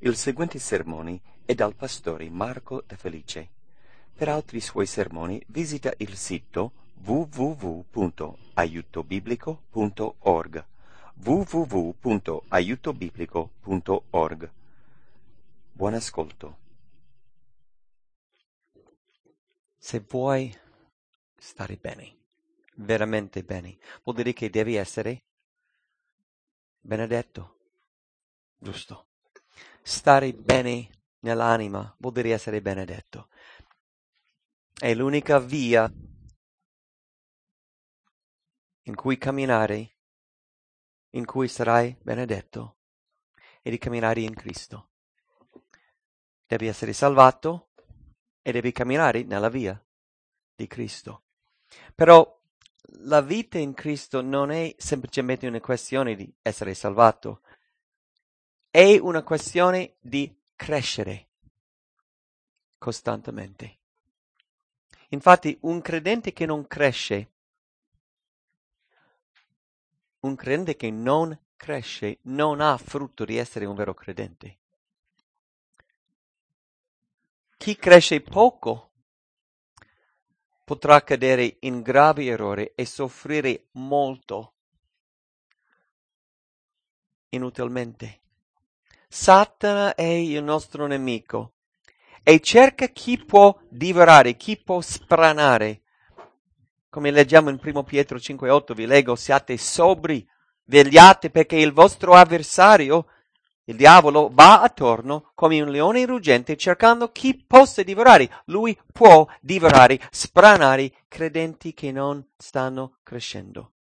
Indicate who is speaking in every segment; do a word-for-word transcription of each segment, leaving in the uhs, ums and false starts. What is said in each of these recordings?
Speaker 1: Il seguente sermone è dal pastore Marco De Felice. Per altri suoi sermoni visita il sito w w w punto aiuto biblico punto org w w w punto aiuto biblico punto org. Buon ascolto.
Speaker 2: Se vuoi stare bene, veramente bene, vuol dire che devi essere benedetto, giusto? Stare bene nell'anima vuol dire essere benedetto. È l'unica via in cui camminare, in cui sarai benedetto, è di camminare in Cristo. Devi essere salvato e devi camminare nella via di Cristo. Però la vita in Cristo non è semplicemente una questione di essere salvato, è una questione di crescere costantemente. Infatti un credente che non cresce, un credente che non cresce non ha frutto di essere un vero credente. Chi cresce poco potrà cadere in gravi errori e soffrire molto inutilmente. Satana è il nostro nemico e cerca chi può divorare, chi può spranare. Come leggiamo in primo Pietro cinque otto, vi leggo: siate sobri, vegliate, perché il vostro avversario, il diavolo, va attorno come un leone ruggente cercando chi possa divorare. Lui può divorare, spranare credenti che non stanno crescendo.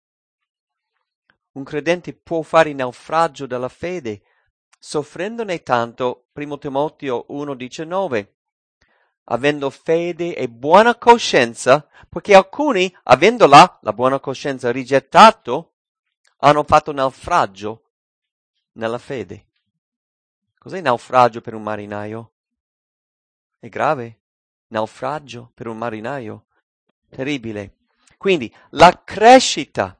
Speaker 2: Un credente può fare naufragio della fede, soffrendone tanto, primo Timoteo uno diciannove, avendo fede e buona coscienza, perché alcuni, avendola, la buona coscienza, rigettato, hanno fatto naufragio nella fede. Cos'è naufragio per un marinaio? È grave? Naufragio per un marinaio? Terribile. Quindi la crescita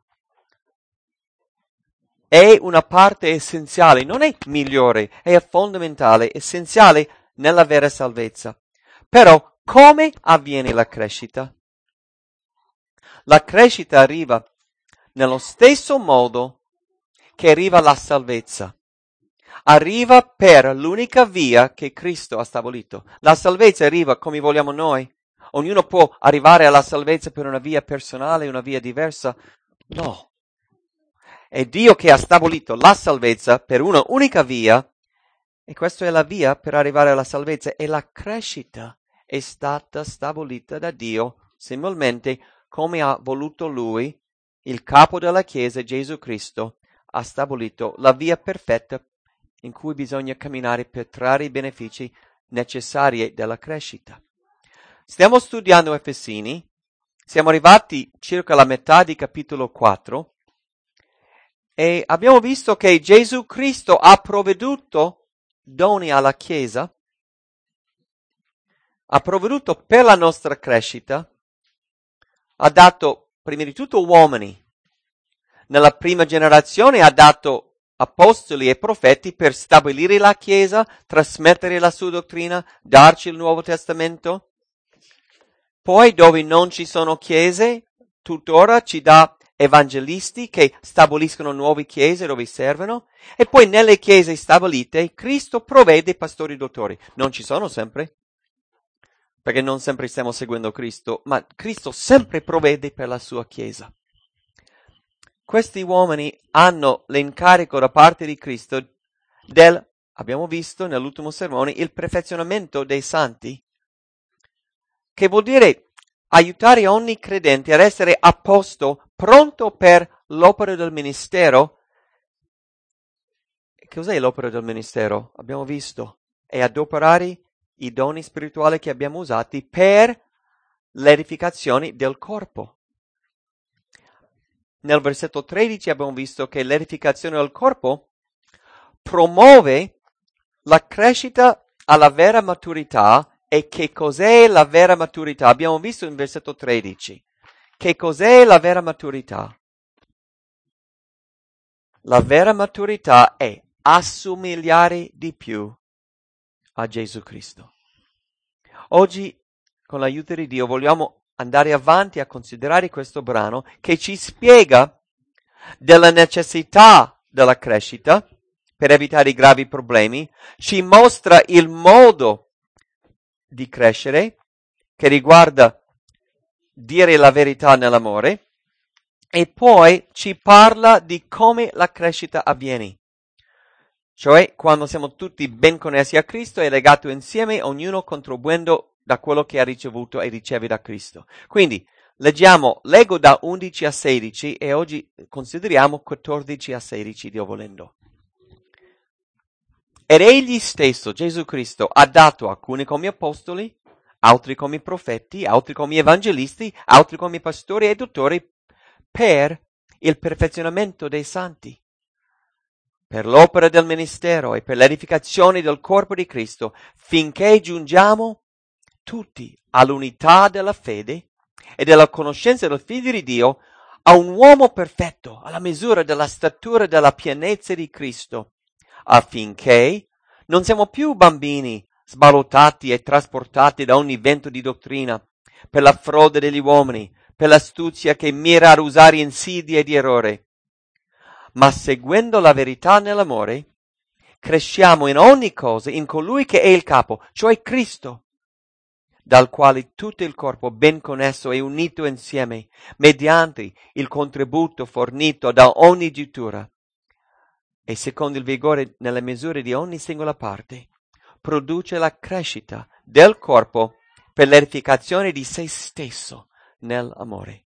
Speaker 2: è una parte essenziale, non è migliore, è fondamentale, essenziale nella vera salvezza. Però come avviene la crescita? La crescita arriva nello stesso modo che arriva la salvezza. Arriva per l'unica via che Cristo ha stabilito. La salvezza arriva come vogliamo noi. Ognuno può arrivare alla salvezza per una via personale, una via diversa. No. È Dio che ha stabilito la salvezza per una unica via, e questa è la via per arrivare alla salvezza, e la crescita è stata stabilita da Dio similmente come ha voluto Lui, il capo della Chiesa, Gesù Cristo, ha stabilito la via perfetta in cui bisogna camminare per trarre i benefici necessari della crescita. Stiamo studiando Efesini, siamo arrivati circa alla metà di capitolo quattro e abbiamo visto che Gesù Cristo ha provveduto doni alla Chiesa, ha provveduto per la nostra crescita, ha dato prima di tutto uomini. Nella prima generazione ha dato apostoli e profeti per stabilire la Chiesa, trasmettere la sua dottrina, darci il Nuovo Testamento. Poi, dove non ci sono chiese, tuttora ci dà evangelisti che stabiliscono nuove chiese dove servono. E poi nelle chiese stabilite Cristo provvede pastori dottori. Non ci sono sempre, perché non sempre stiamo seguendo Cristo, ma Cristo sempre provvede per la sua Chiesa. Questi uomini hanno l'incarico da parte di Cristo del, abbiamo visto nell'ultimo sermone, il perfezionamento dei santi, che vuol dire aiutare ogni credente ad essere a posto, pronto per l'opera del ministero. Cos'è l'opera del ministero? Abbiamo visto, è adoperare i doni spirituali che abbiamo usati per l'edificazione del corpo. Nel versetto tredici abbiamo visto che l'edificazione del corpo promuove la crescita alla vera maturità. E che cos'è la vera maturità? Abbiamo visto in versetto tredici. Che cos'è la vera maturità? La vera maturità è assomigliare di più a Gesù Cristo. Oggi, con l'aiuto di Dio, vogliamo andare avanti a considerare questo brano che ci spiega della necessità della crescita per evitare i gravi problemi, ci mostra il modo di crescere che riguarda dire la verità nell'amore e poi ci parla di come la crescita avviene. Cioè, quando siamo tutti ben connessi a Cristo e legati insieme, ognuno contribuendo da quello che ha ricevuto e riceve da Cristo. Quindi, leggiamo, leggo da undici a sedici e oggi consideriamo quattordici a sedici, Dio volendo. Ed egli stesso, Gesù Cristo, ha dato alcuni come apostoli, altri come profeti, altri come evangelisti, altri come pastori e dottori per il perfezionamento dei santi, per l'opera del ministero e per l'edificazione del corpo di Cristo, finché giungiamo tutti all'unità della fede e della conoscenza del Figlio di Dio, a un uomo perfetto, alla misura della statura della pienezza di Cristo, affinché non siamo più bambini sballottati e trasportati da ogni vento di dottrina, per la frode degli uomini, per l'astuzia che mira ad usare insidie di errore, ma seguendo la verità nell'amore, cresciamo in ogni cosa in colui che è il capo, cioè Cristo, dal quale tutto il corpo ben connesso e unito insieme, mediante il contributo fornito da ogni giuntura, e secondo il vigore nelle misure di ogni singola parte, produce la crescita del corpo per l'edificazione di se stesso nell'amore.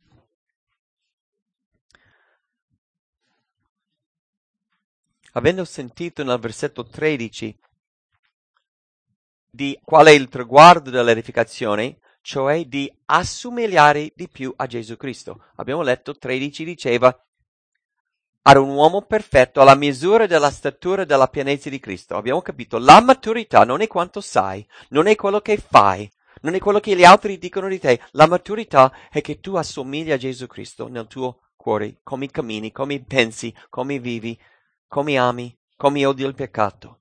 Speaker 2: Avendo sentito nel versetto tredici di qual è il traguardo dell'edificazione, cioè di assomigliare di più a Gesù Cristo. Abbiamo letto tredici diceva ad un uomo perfetto alla misura della statura della pienezza di Cristo. Abbiamo capito, la maturità non è quanto sai, non è quello che fai, non è quello che gli altri dicono di te. La maturità è che tu assomigli a Gesù Cristo nel tuo cuore, come cammini, come pensi, come vivi, come ami, come odi il peccato.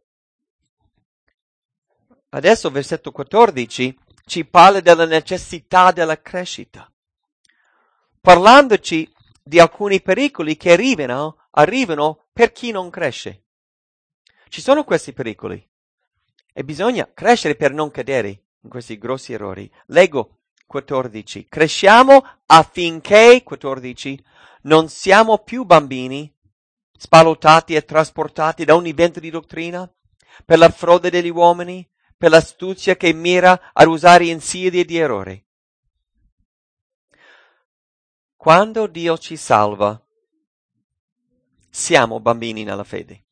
Speaker 2: Adesso versetto quattordici ci parla della necessità della crescita, parlandoci di alcuni pericoli che arrivano, arrivano per chi non cresce. Ci sono questi pericoli e bisogna crescere per non cadere in questi grossi errori. Leggo quattordici. Cresciamo affinché, quattordici, non siamo più bambini, spallottati e trasportati da ogni vento di dottrina, per la frode degli uomini, per l'astuzia che mira ad usare insidie di errore. Quando Dio ci salva, siamo bambini nella fede.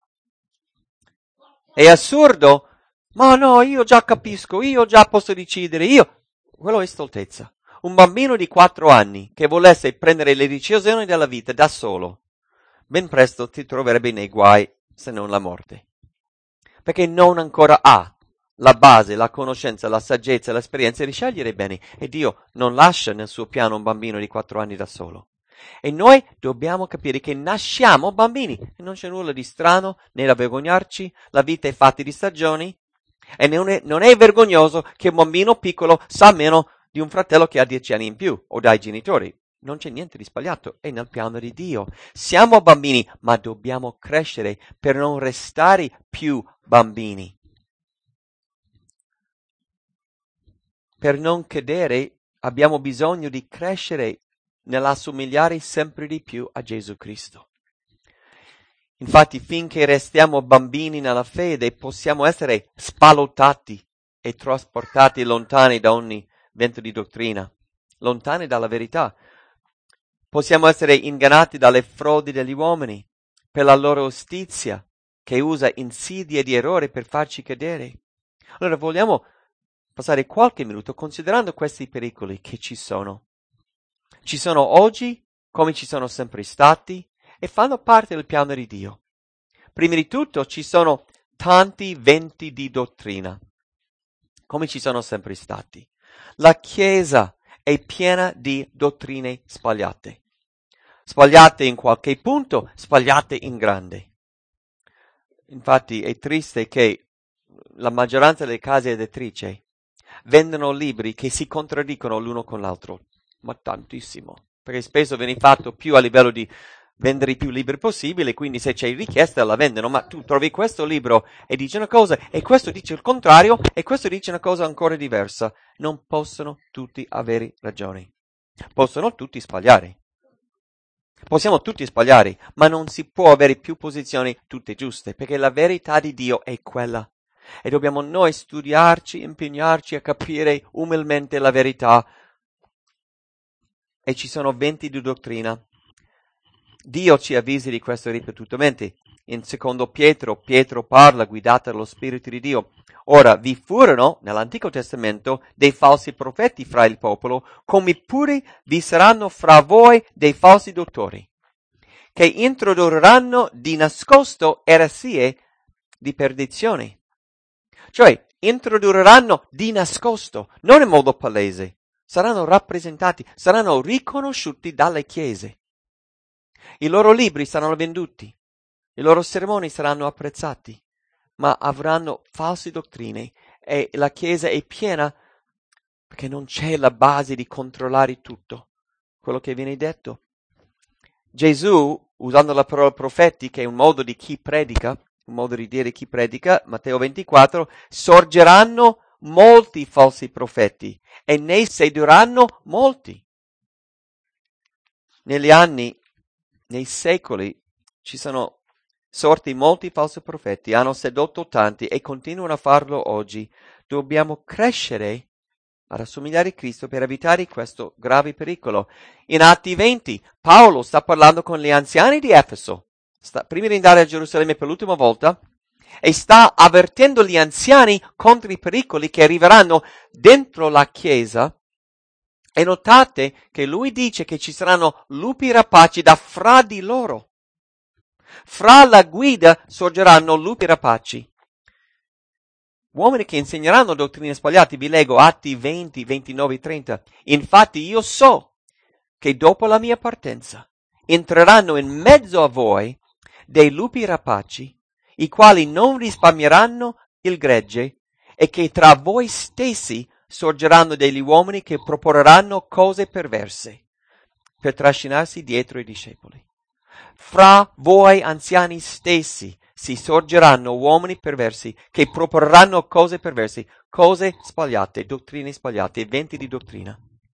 Speaker 2: È assurdo, ma no, io già capisco, io già posso decidere, io... Quello è stoltezza. Un bambino di quattro anni che volesse prendere le decisioni della vita da solo, ben presto ti troverebbe nei guai, se non la morte. Perché non ancora ha la base, la conoscenza, la saggezza, l'esperienza di scegliere bene. E Dio non lascia nel suo piano un bambino di quattro anni da solo. E noi dobbiamo capire che nasciamo bambini. E non c'è nulla di strano, né da vergognarci. La vita è fatta di stagioni. E non è, non è vergognoso che un bambino piccolo sa meno di un fratello che ha dieci anni in più, o dai genitori. Non c'è niente di sbagliato, è nel piano di Dio. Siamo bambini, ma dobbiamo crescere per non restare più bambini. Per non cadere abbiamo bisogno di crescere nell'assomigliare sempre di più a Gesù Cristo. Infatti, finché restiamo bambini nella fede, possiamo essere spallottati e trasportati lontani da ogni vento di dottrina, lontani dalla verità. Possiamo essere ingannati dalle frodi degli uomini, per la loro ostizia, che usa insidie di errore per farci cadere. Allora vogliamo passare qualche minuto considerando questi pericoli che ci sono. Ci sono oggi, come ci sono sempre stati, e fanno parte del piano di Dio. Prima di tutto ci sono tanti venti di dottrina, come ci sono sempre stati. La Chiesa è piena di dottrine sbagliate. Sbagliate in qualche punto, sbagliate in grande. Infatti è triste che la maggioranza delle case editrici vendono libri che si contraddicono l'uno con l'altro, ma tantissimo, perché spesso viene fatto più a livello di vendere più libri possibile, quindi se c'è richiesta la vendono, ma tu trovi questo libro e dice una cosa, e questo dice il contrario, e questo dice una cosa ancora diversa. Non possono tutti avere ragione. Possono tutti sbagliare. Possiamo tutti sbagliare, ma non si può avere più posizioni tutte giuste, perché la verità di Dio è quella. E dobbiamo noi studiarci, impegnarci a capire umilmente la verità. E ci sono venti di dottrina. Dio ci avvisa di questo ripetutamente. In secondo Pietro, Pietro parla guidata dallo Spirito di Dio. Ora, vi furono, nell'Antico Testamento, dei falsi profeti fra il popolo, come pure vi saranno fra voi dei falsi dottori, che introdurranno di nascosto eresie di perdizione. Cioè, introdurranno di nascosto, non in modo palese. Saranno rappresentati, saranno riconosciuti dalle chiese. I loro libri saranno venduti, i loro sermoni saranno apprezzati, ma avranno false dottrine e la Chiesa è piena perché non c'è la base di controllare tutto quello che viene detto. Gesù, usando la parola profeti, che è un modo di chi predica, un modo di dire chi predica, Matteo ventiquattro, sorgeranno molti falsi profeti e ne sedurranno molti. Negli anni, nei secoli, ci sono sorti molti falsi profeti, hanno sedotto tanti e continuano a farlo oggi. Dobbiamo crescere ad assomigliare a Cristo per evitare questo grave pericolo. In Atti venti, Paolo sta parlando con gli anziani di Efeso, sta, prima di andare a Gerusalemme per l'ultima volta, e sta avvertendo gli anziani contro i pericoli che arriveranno dentro la Chiesa. E notate che lui dice che ci saranno lupi rapaci da fra di loro. Fra la guida sorgeranno lupi rapaci. Uomini che insegneranno dottrine sbagliate. Vi leggo Atti venti, ventinove e trenta. Infatti io so che dopo la mia partenza entreranno in mezzo a voi dei lupi rapaci, i quali non risparmieranno il gregge, e che tra voi stessi sorgeranno degli uomini che proporranno cose perverse per trascinarsi dietro i discepoli. Fra voi anziani stessi si sorgeranno uomini perversi che proporranno cose perverse, cose sbagliate, dottrine sbagliate, eventi di dottrina.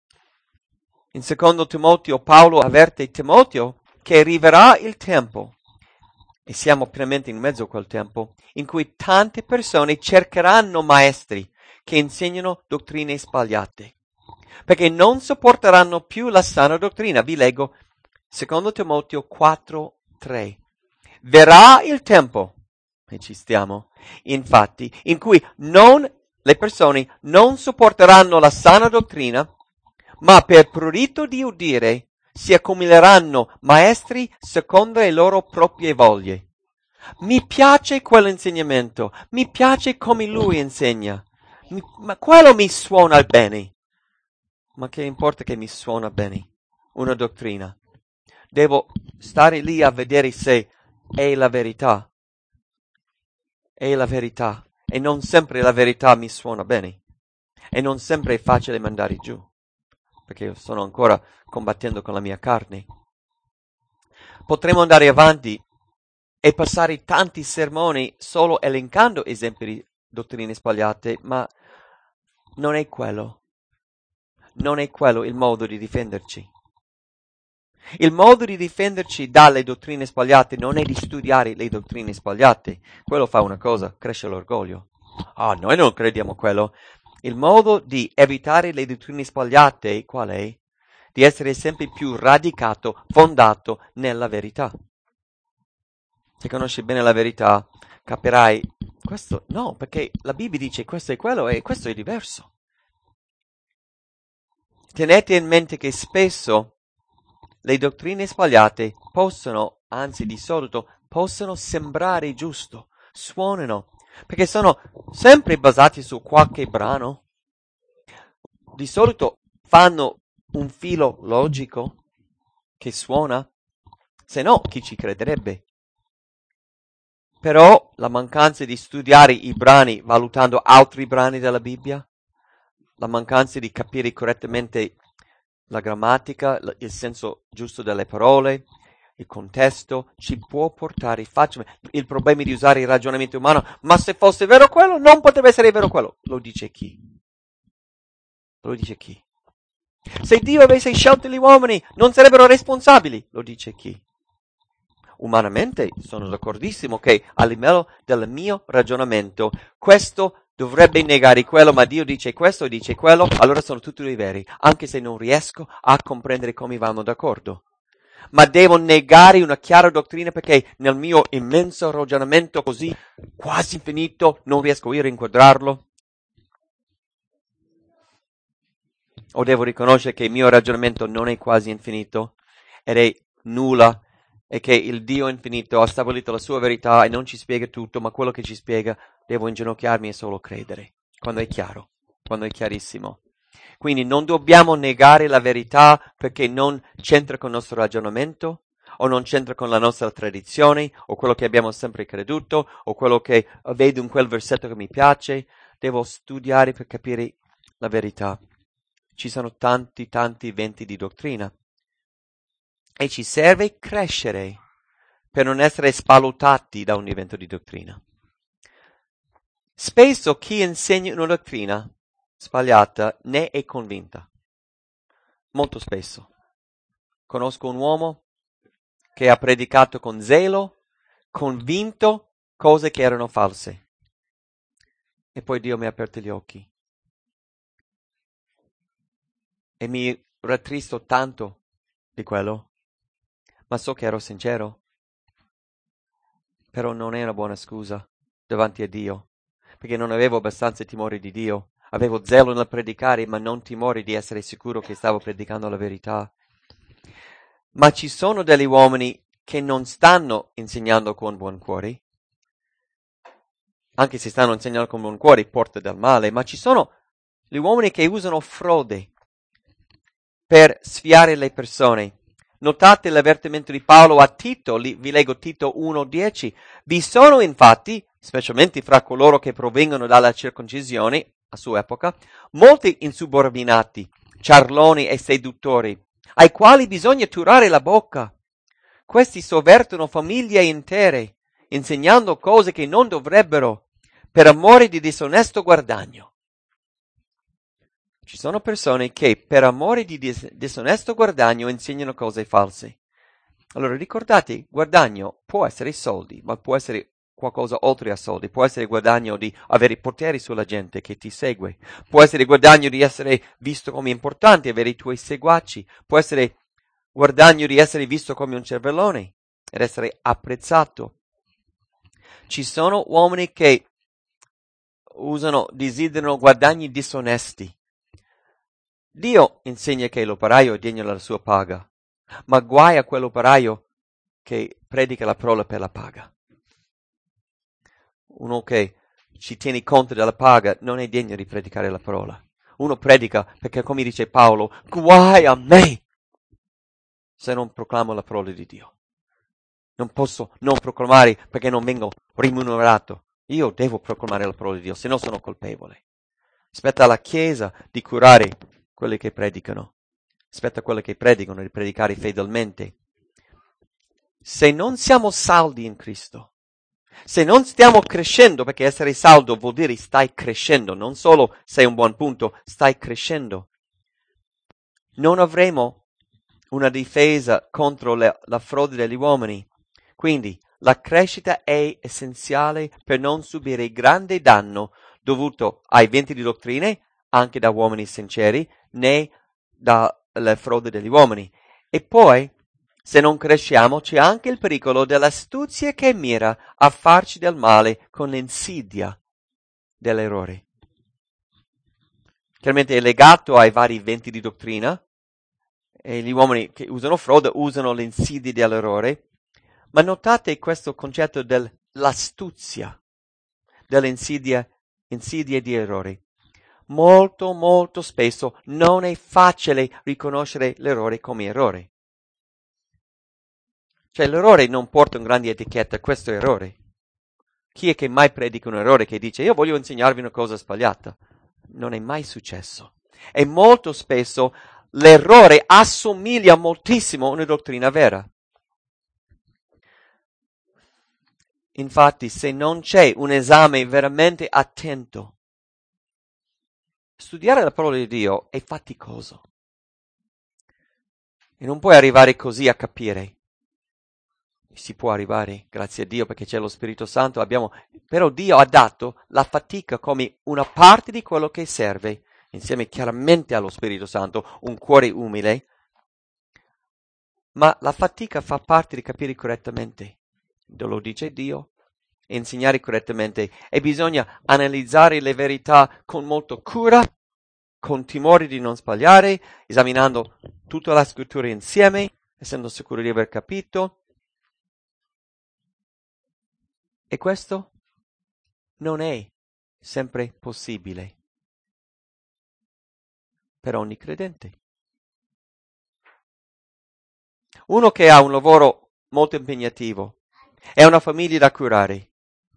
Speaker 2: In secondo Timoteo, Paolo avverte Timoteo che arriverà il tempo, e siamo pienamente in mezzo a quel tempo, in cui tante persone cercheranno maestri che insegnano dottrine sbagliate, perché non sopporteranno più la sana dottrina. Vi leggo secondo Timoteo quattro, tre. Verrà il tempo, e ci stiamo, infatti, in cui non, le persone non sopporteranno la sana dottrina, ma per prurito di udire si accomileranno maestri secondo le loro proprie voglie. Mi piace quell'insegnamento, mi piace come lui insegna, mi, ma quello mi suona bene. Ma che importa che mi suona bene? Una dottrina. Devo stare lì a vedere se è la verità. È la verità. E non sempre la verità mi suona bene. E non sempre è facile mandare giù, perché io sto ancora combattendo con la mia carne. Potremmo andare avanti e passare tanti sermoni solo elencando esempi di dottrine sbagliate, ma non è quello. Non è quello il modo di difenderci. Il modo di difenderci dalle dottrine sbagliate non è di studiare le dottrine sbagliate. Quello fa una cosa, cresce l'orgoglio. Ah, noi non crediamo quello. Il modo di evitare le dottrine sbagliate qual è? Di essere sempre più radicato, fondato nella verità. Se conosci bene la verità, capirai questo no, perché la Bibbia dice questo è quello e questo è diverso. Tenete in mente che spesso le dottrine sbagliate possono, anzi di solito, possono sembrare giusto, suonano, perché sono sempre basati su qualche brano. Di solito fanno un filo logico che suona, se no chi ci crederebbe? Però la mancanza di studiare i brani valutando altri brani della Bibbia, la mancanza di capire correttamente la grammatica, il senso giusto delle parole, il contesto, ci può portare facilmente. Il problema di usare il ragionamento umano, ma se fosse vero quello, non potrebbe essere vero quello. Lo dice chi? Lo dice chi? Se Dio avesse scelto gli uomini, non sarebbero responsabili. Lo dice chi? Umanamente sono d'accordissimo che a livello del mio ragionamento questo dovrebbe negare quello, ma Dio dice questo e dice quello, allora sono tutti due veri, anche se non riesco a comprendere come vanno d'accordo. Ma devo negare una chiara dottrina perché nel mio immenso ragionamento così quasi infinito non riesco io a inquadrarlo? O devo riconoscere che il mio ragionamento non è quasi infinito ed è nulla e che il Dio infinito ha stabilito la sua verità e non ci spiega tutto, ma quello che ci spiega devo inginocchiarmi e solo credere, quando è chiaro, quando è chiarissimo. Quindi non dobbiamo negare la verità perché non c'entra con il nostro ragionamento o non c'entra con la nostra tradizione o quello che abbiamo sempre creduto o quello che vedo in quel versetto che mi piace. Devo studiare per capire la verità. Ci sono tanti, tanti venti di dottrina e ci serve crescere per non essere spalutati da un evento di dottrina. Spesso chi insegna una dottrina sbagliata ne è convinta. Molto spesso. Conosco un uomo che ha predicato con zelo, convinto cose che erano false. E poi Dio mi ha aperto gli occhi. E mi rattristo tanto di quello. Ma so che ero sincero. Però non è una buona scusa davanti a Dio. Perché non avevo abbastanza timore di Dio. Avevo zelo nel predicare, ma non timore di essere sicuro che stavo predicando la verità. Ma ci sono degli uomini che non stanno insegnando con buon cuore, anche se stanno insegnando con buon cuore porta del male, ma ci sono gli uomini che usano frode per sfiare le persone. Notate l'avvertimento di Paolo a Tito, vi leggo Tito uno dieci. Vi sono infatti, specialmente fra coloro che provengono dalla circoncisione, a sua epoca, molti insubordinati, ciarloni e seduttori, ai quali bisogna turare la bocca. Questi sovvertono famiglie intere, insegnando cose che non dovrebbero, per amore di disonesto guadagno. Ci sono persone che per amore di dis- disonesto guadagno insegnano cose false. Allora ricordate, guadagno può essere soldi, ma può essere qualcosa oltre a soldi, può essere guadagno di avere potere sulla gente che ti segue, può essere guadagno di essere visto come importante, avere i tuoi seguaci, può essere guadagno di essere visto come un cervellone ed essere apprezzato. Ci sono uomini che usano, desiderano guadagni disonesti. Dio insegna che l'operaio è degno della sua paga, ma guai a quell'operaio che predica la parola per la paga. Uno che ci tiene conto della paga non è degno di predicare la parola. Uno predica perché, come dice Paolo, guai a me se non proclamo la parola di Dio. Non posso non proclamare perché non vengo rimunerato. Io devo proclamare la parola di Dio, se no sono colpevole. Spetta alla Chiesa di curare quelli che predicano. Spetta a quelli che predicano di predicare fedelmente. Se non siamo saldi in Cristo, se non stiamo crescendo, perché essere saldo vuol dire stai crescendo, non solo sei un buon punto, stai crescendo, non avremo una difesa contro le, la frode degli uomini. Quindi la crescita è essenziale per non subire grande danno dovuto ai venti di dottrine, anche da uomini sinceri, né dalle frodi degli uomini. E poi, se non cresciamo, c'è anche il pericolo dell'astuzia che mira a farci del male con l'insidia dell'errore. Chiaramente è legato ai vari venti di dottrina, e gli uomini che usano frode usano l'insidia dell'errore, ma notate questo concetto dell'astuzia, dell'insidia insidia di errori. Molto, molto spesso non è facile riconoscere l'errore come errore. Cioè l'errore non porta una grande etichetta, questo è errore. Chi è che mai predica un errore che dice io voglio insegnarvi una cosa sbagliata? Non è mai successo. E molto spesso l'errore assomiglia moltissimo a una dottrina vera. Infatti, se non c'è un esame veramente attento, studiare la parola di Dio è faticoso. E non puoi arrivare così a capire. Si può arrivare, grazie a Dio, perché c'è lo Spirito Santo, abbiamo, però Dio ha dato la fatica come una parte di quello che serve, insieme chiaramente allo Spirito Santo, un cuore umile, ma la fatica fa parte di capire correttamente. Lo dice Dio, insegnare correttamente, e bisogna analizzare le verità con molta cura, con timore di non sbagliare, esaminando tutta la scrittura insieme, essendo sicuro di aver capito. E questo non è sempre possibile per ogni credente. Uno che ha un lavoro molto impegnativo, e ha una famiglia da curare,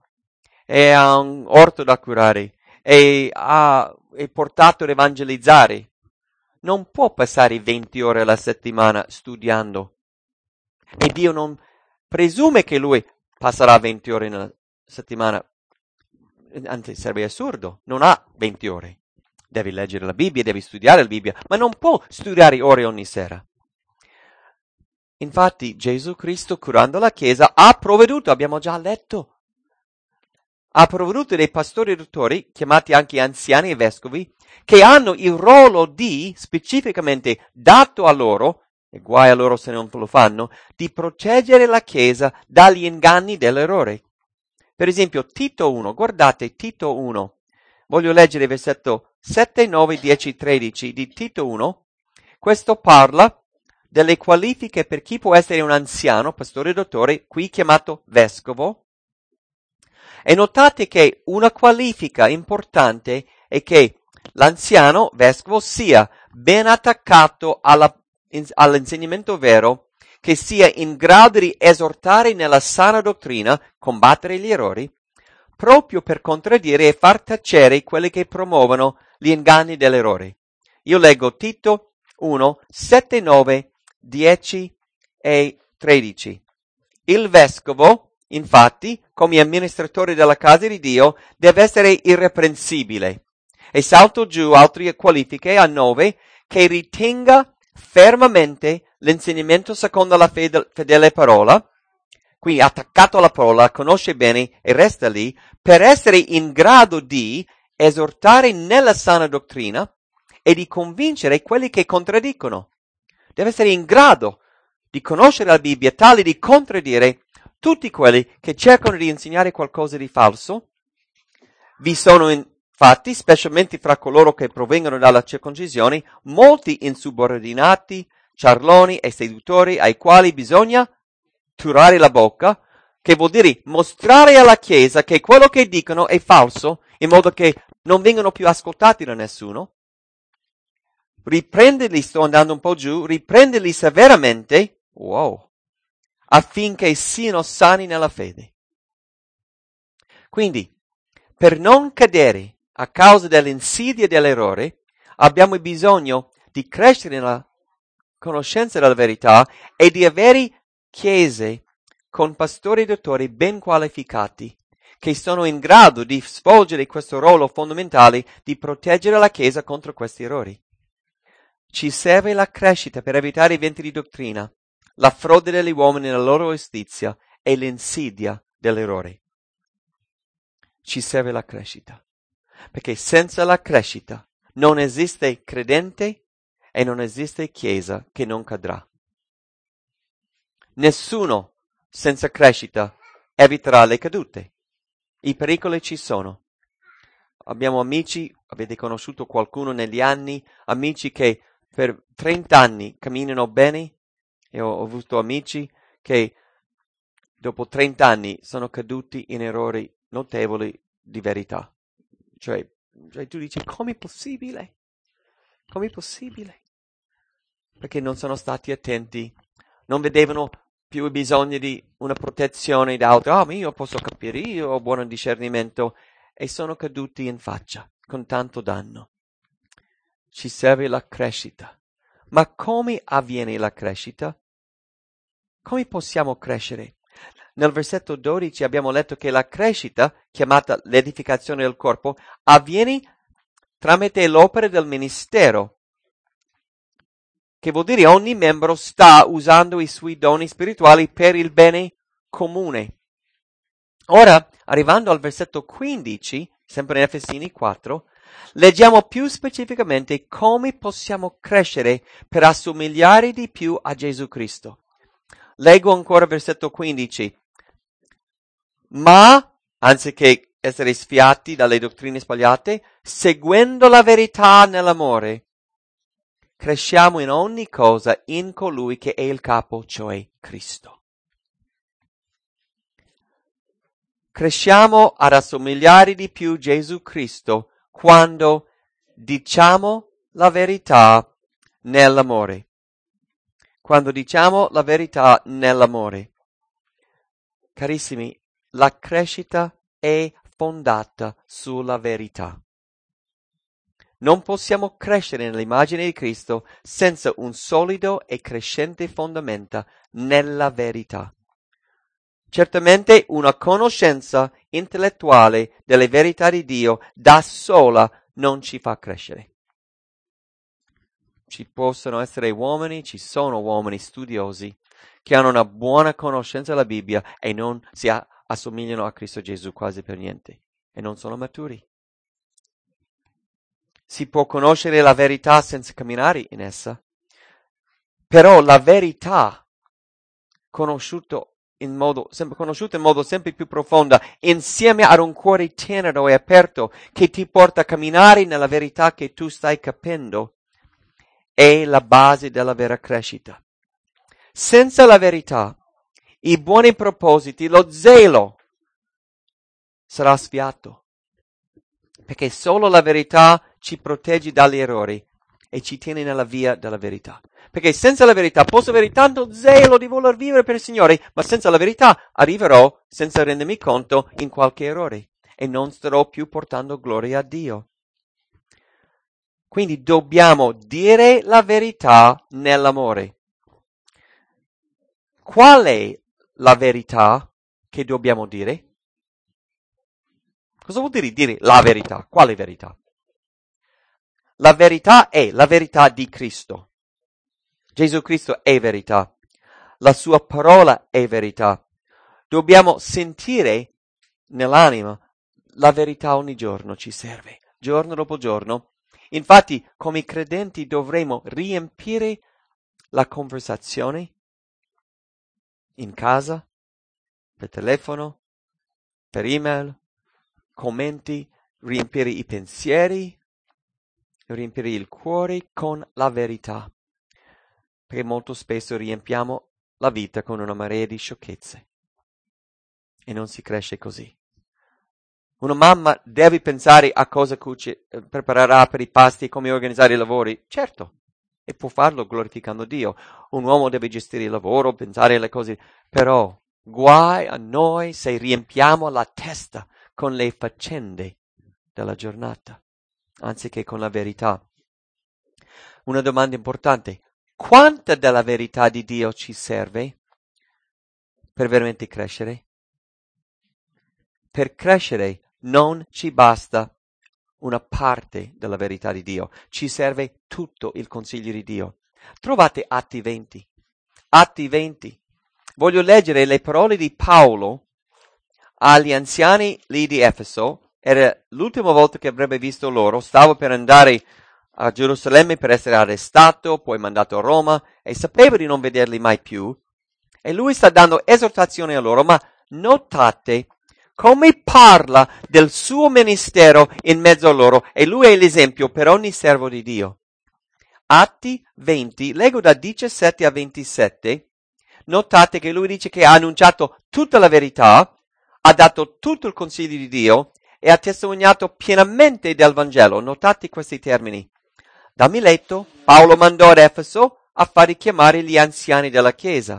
Speaker 2: e ha un orto da curare, e ha, è portato ad evangelizzare, non può passare venti ore alla settimana studiando. E Dio non presume che lui passerà venti ore nella settimana. Anzi, sarebbe assurdo. Non ha venti ore. Devi leggere la Bibbia, devi studiare la Bibbia, ma non può studiare ore ogni sera. Infatti, Gesù Cristo, curando la Chiesa, ha provveduto, abbiamo già letto, ha provveduto dei pastori e dottori, chiamati anche anziani e vescovi, che hanno il ruolo di, specificamente dato a loro, e guai a loro se non lo fanno, di proteggere la Chiesa dagli inganni dell'errore. Per esempio, Tito uno, guardate Tito uno, voglio leggere il versetto sette, nove, dieci, tredici di Tito uno, questo parla delle qualifiche per chi può essere un anziano, pastore dottore, qui chiamato vescovo. E notate che una qualifica importante è che l'anziano vescovo sia ben attaccato alla, in, all'insegnamento vero, che sia in grado di esortare nella sana dottrina, combattere gli errori, proprio per contraddire e far tacere quelli che promuovono gli inganni dell'errore. Io leggo Tito uno, sette, nove, dieci e tredici. Il vescovo, infatti, come amministratore della casa di Dio, deve essere irreprensibile. E salto giù altre qualifiche a nove, che ritenga fermamente l'insegnamento secondo la fede, fedele parola, quindi attaccato alla parola, conosce bene e resta lì, per essere in grado di esortare nella sana dottrina e di convincere quelli che contraddicono. Deve essere in grado di conoscere la Bibbia, tale di contraddire tutti quelli che cercano di insegnare qualcosa di falso. Vi sono infatti, specialmente fra coloro che provengono dalla circoncisione, molti insubordinati, ciarloni e seduttori ai quali bisogna turare la bocca, che vuol dire mostrare alla Chiesa che quello che dicono è falso, in modo che non vengano più ascoltati da nessuno. Riprenderli, sto andando un po' giù, riprenderli severamente, wow, affinché siano sani nella fede. Quindi, per non cadere a causa dell'insidia dell'errore, abbiamo bisogno di crescere nella conoscenza della verità e di avere chiese con pastori e dottori ben qualificati, che sono in grado di svolgere questo ruolo fondamentale di proteggere la Chiesa contro questi errori. Ci serve la crescita per evitare i venti di dottrina, la frode degli uomini nella loro giustizia e l'insidia dell'errore. Ci serve la crescita, perché senza la crescita non esiste credente e non esiste Chiesa che non cadrà. Nessuno senza crescita eviterà le cadute. I pericoli ci sono. Abbiamo amici, avete conosciuto qualcuno negli anni, amici che per trenta anni camminano bene, e ho, ho avuto amici che dopo trenta anni sono caduti in errori notevoli di verità. Cioè, cioè tu dici, com'è possibile? Com'è possibile? Perché non sono stati attenti, non vedevano più bisogno di una protezione da altri. Ah, ma io posso capire, io ho buon discernimento, e sono caduti in faccia con tanto danno. Ci serve la crescita. Ma come avviene la crescita? Come possiamo crescere? Nel versetto dodici abbiamo letto che la crescita, chiamata l'edificazione del corpo, avviene tramite l'opera del ministero, che vuol dire ogni membro sta usando i suoi doni spirituali per il bene comune. Ora, arrivando al versetto quindici, sempre in Efesini quattro, leggiamo più specificamente come possiamo crescere per assomigliare di più a Gesù Cristo. Leggo ancora versetto quindici. Ma, anziché essere sfiati dalle dottrine sbagliate, seguendo la verità nell'amore, cresciamo in ogni cosa in colui che è il capo, cioè Cristo. Cresciamo ad assomigliare di più Gesù Cristo quando diciamo la verità nell'amore. Quando diciamo la verità nell'amore. Carissimi, la crescita è fondata sulla verità. Non possiamo crescere nell'immagine di Cristo senza un solido e crescente fondamento nella verità. Certamente una conoscenza intellettuale delle verità di Dio da sola non ci fa crescere. Ci possono essere uomini, ci sono uomini studiosi che hanno una buona conoscenza della Bibbia e non si assomigliano a Cristo Gesù quasi per niente e non sono maturi. Si può conoscere la verità senza camminare in essa, però la verità conosciuto in modo, sempre, conosciuta in modo sempre più profondo, insieme ad un cuore tenero e aperto che ti porta a camminare nella verità che tu stai capendo, è la base della vera crescita. Senza la verità, i buoni propositi, lo zelo sarà sfiato, perché solo la verità ci protegge dagli errori e ci tiene nella via della verità. Perché senza la verità posso avere tanto zelo di voler vivere per il Signore, ma senza la verità arriverò, senza rendermi conto, in qualche errore e non starò più portando gloria a Dio. Quindi dobbiamo dire la verità nell'amore. Qual è la verità che dobbiamo dire? Cosa vuol dire dire la verità? Quale verità? La verità è la verità di Cristo. Gesù Cristo è verità. La sua parola è verità. Dobbiamo sentire nell'anima la verità ogni giorno, ci serve, giorno dopo giorno. Infatti, come credenti dovremo riempire la conversazione in casa, per telefono, per email, commenti, riempire i pensieri, riempire il cuore con la verità. Perché molto spesso riempiamo la vita con una marea di sciocchezze e non si cresce così. Una mamma deve pensare a cosa cuce, preparerà per i pasti e come organizzare i lavori, certo, e può farlo glorificando Dio. Un uomo deve gestire il lavoro, pensare alle cose, però guai a noi se riempiamo la testa con le faccende della giornata, anziché con la verità. Una domanda importante. Quanta della verità di Dio ci serve per veramente crescere? Per crescere non ci basta una parte della verità di Dio, ci serve tutto il consiglio di Dio. Trovate Atti venti. Atti venti. Voglio leggere le parole di Paolo agli anziani lì di Efeso. Era l'ultima volta che avrebbe visto loro, stava per andare a Gerusalemme per essere arrestato, poi mandato a Roma, e sapeva di non vederli mai più. E lui sta dando esortazione a loro, ma notate come parla del suo ministero in mezzo a loro, e lui è l'esempio per ogni servo di Dio. Atti venti, leggo da diciassette a ventisette, notate che lui dice che ha annunciato tutta la verità, ha dato tutto il consiglio di Dio e ha testimoniato pienamente del Vangelo. Notate questi termini. Da Mileto, Paolo mandò ad Efeso a fare chiamare gli anziani della Chiesa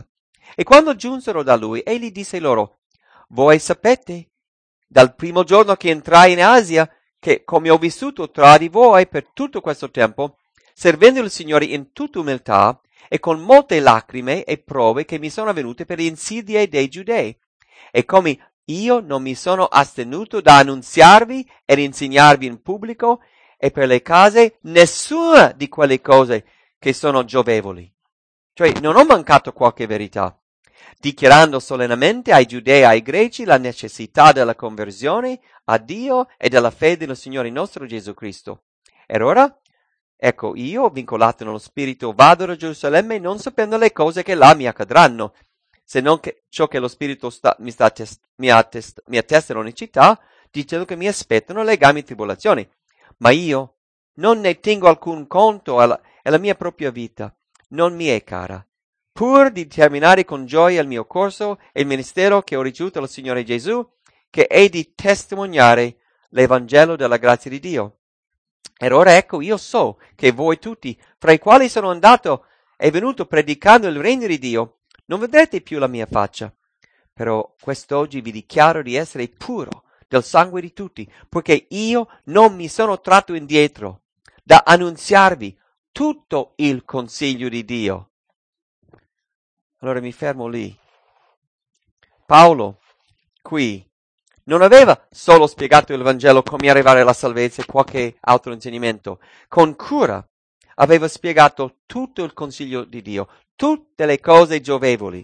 Speaker 2: E quando giunsero da lui, egli disse loro: voi sapete, dal primo giorno che entrai in Asia, che come ho vissuto tra di voi per tutto questo tempo, servendo il Signore in tutta umiltà e con molte lacrime e prove che mi sono venute per le insidie dei giudei, e come io non mi sono astenuto da annunziarvi ed insegnarvi in pubblico e per le case nessuna di quelle cose che sono giovevoli. Cioè non ho mancato qualche verità, dichiarando solennemente ai giudei e ai greci la necessità della conversione a Dio e della fede nel Signore nostro Gesù Cristo. Ed ora, ecco, io, vincolato nello Spirito, vado a Gerusalemme non sapendo le cose che là mi accadranno, se non che ciò che lo Spirito sta, mi, sta test, mi, attest, mi attestano in città, dicendo che mi aspettano legami e tribolazioni. Ma io non ne tengo alcun conto alla, alla mia propria vita, non mi è cara, pur di terminare con gioia il mio corso e il ministero che ho ricevuto dal Signore Gesù, che è di testimoniare l'Evangelo della grazia di Dio. Ed ora ecco, io so che voi tutti, fra i quali sono andato e venuto predicando il regno di Dio, non vedrete più la mia faccia. Però quest'oggi vi dichiaro di essere puro del sangue di tutti, poiché io non mi sono tratto indietro da annunziarvi tutto il consiglio di Dio. Allora mi fermo lì. Paolo qui non aveva solo spiegato il Vangelo, come arrivare alla salvezza e qualche altro insegnamento. Con cura aveva spiegato tutto il consiglio di Dio, tutte le cose giovevoli.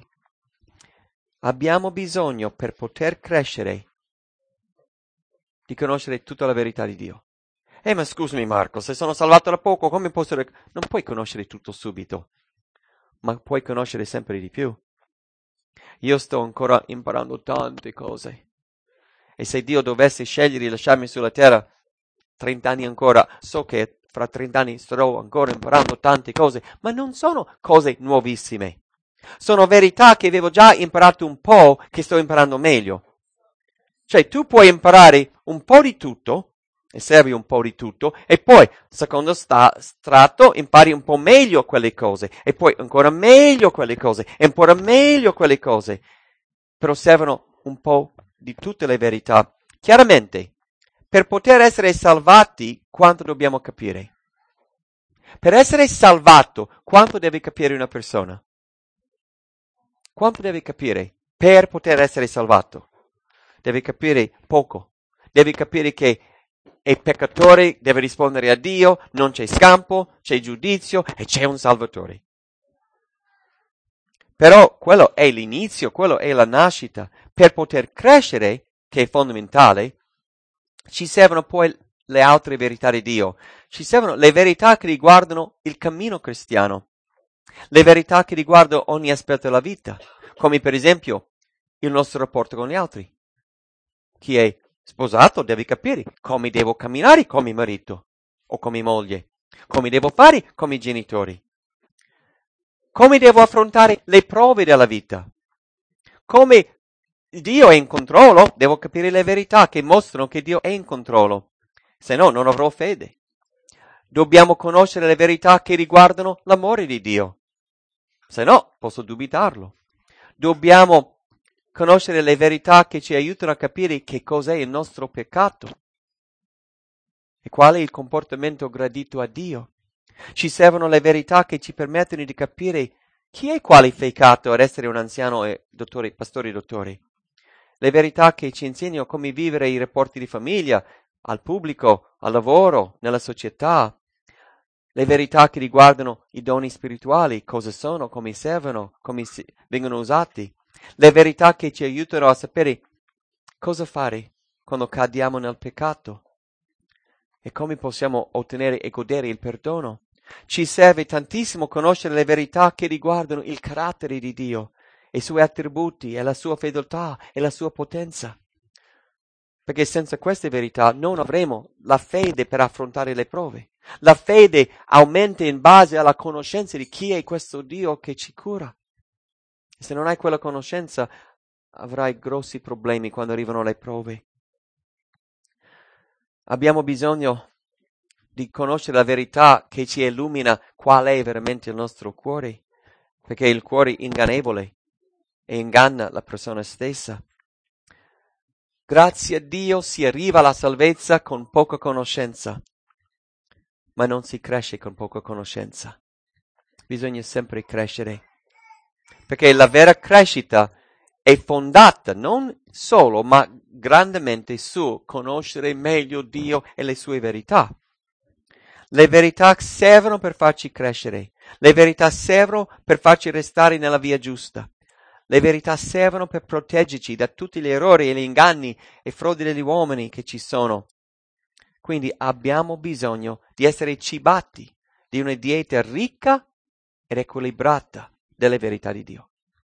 Speaker 2: Abbiamo bisogno, per poter crescere, di conoscere tutta la verità di Dio. Eh, ma scusami Marco, se sono salvato da poco, come posso... Rec- non puoi conoscere tutto subito, ma puoi conoscere sempre di più. Io sto ancora imparando tante cose. E se Dio dovesse scegliere di lasciarmi sulla terra trent'anni ancora, so che fra trent'anni starò ancora imparando tante cose, ma non sono cose nuovissime. Sono verità che avevo già imparato un po', che sto imparando meglio. Cioè, tu puoi imparare un po' di tutto, e servi un po' di tutto, e poi, secondo sta, strato, impari un po' meglio quelle cose, e poi ancora meglio quelle cose, e ancora meglio quelle cose. Però servono un po' di tutte le verità. Chiaramente, per poter essere salvati, quanto dobbiamo capire? Per essere salvato, quanto deve capire una persona? Quanto deve capire per poter essere salvato? Deve capire poco. Deve capire che è peccatore, deve rispondere a Dio, non c'è scampo, c'è giudizio e c'è un Salvatore. Però quello è l'inizio, quello è la nascita. Per poter crescere, che è fondamentale, ci servono poi le altre verità di Dio. Ci servono le verità che riguardano il cammino cristiano, le verità che riguardano ogni aspetto della vita, come per esempio il nostro rapporto con gli altri. Chi è sposato deve capire come devo camminare come marito o come moglie, come devo fare come genitori, come devo affrontare le prove della vita, come Dio è in controllo, devo capire le verità che mostrano che Dio è in controllo, se no non avrò fede. Dobbiamo conoscere le verità che riguardano l'amore di Dio, se no posso dubitarlo. Dobbiamo conoscere le verità che ci aiutano a capire che cos'è il nostro peccato e qual è il comportamento gradito a Dio. Ci servono le verità che ci permettono di capire chi è qualificato ad essere un anziano e dottore, pastore e dottore. Le verità che ci insegnano come vivere i rapporti di famiglia, al pubblico, al lavoro, nella società. Le verità che riguardano i doni spirituali, cosa sono, come servono, come si, vengono usati. Le verità che ci aiutano a sapere cosa fare quando cadiamo nel peccato e come possiamo ottenere e godere il perdono. Ci serve tantissimo conoscere le verità che riguardano il carattere di Dio, i suoi attributi e la sua fedeltà e la sua potenza. Perché senza queste verità non avremo la fede per affrontare le prove. La fede aumenta in base alla conoscenza di chi è questo Dio che ci cura. Se non hai quella conoscenza, avrai grossi problemi quando arrivano le prove. Abbiamo bisogno di conoscere la verità che ci illumina qual è veramente il nostro cuore, perché il cuore è ingannevole. e inganna la persona stessa. Grazie a Dio si arriva alla salvezza con poca conoscenza, ma non si cresce con poca conoscenza. Bisogna sempre crescere, perché la vera crescita è fondata non solo, ma grandemente su conoscere meglio Dio e le sue verità. Le verità servono per farci crescere, le verità servono per farci restare nella via giusta. Le verità servono per proteggerci da tutti gli errori e gli inganni e frodi degli uomini che ci sono. Quindi abbiamo bisogno di essere cibati di una dieta ricca ed equilibrata delle verità di Dio.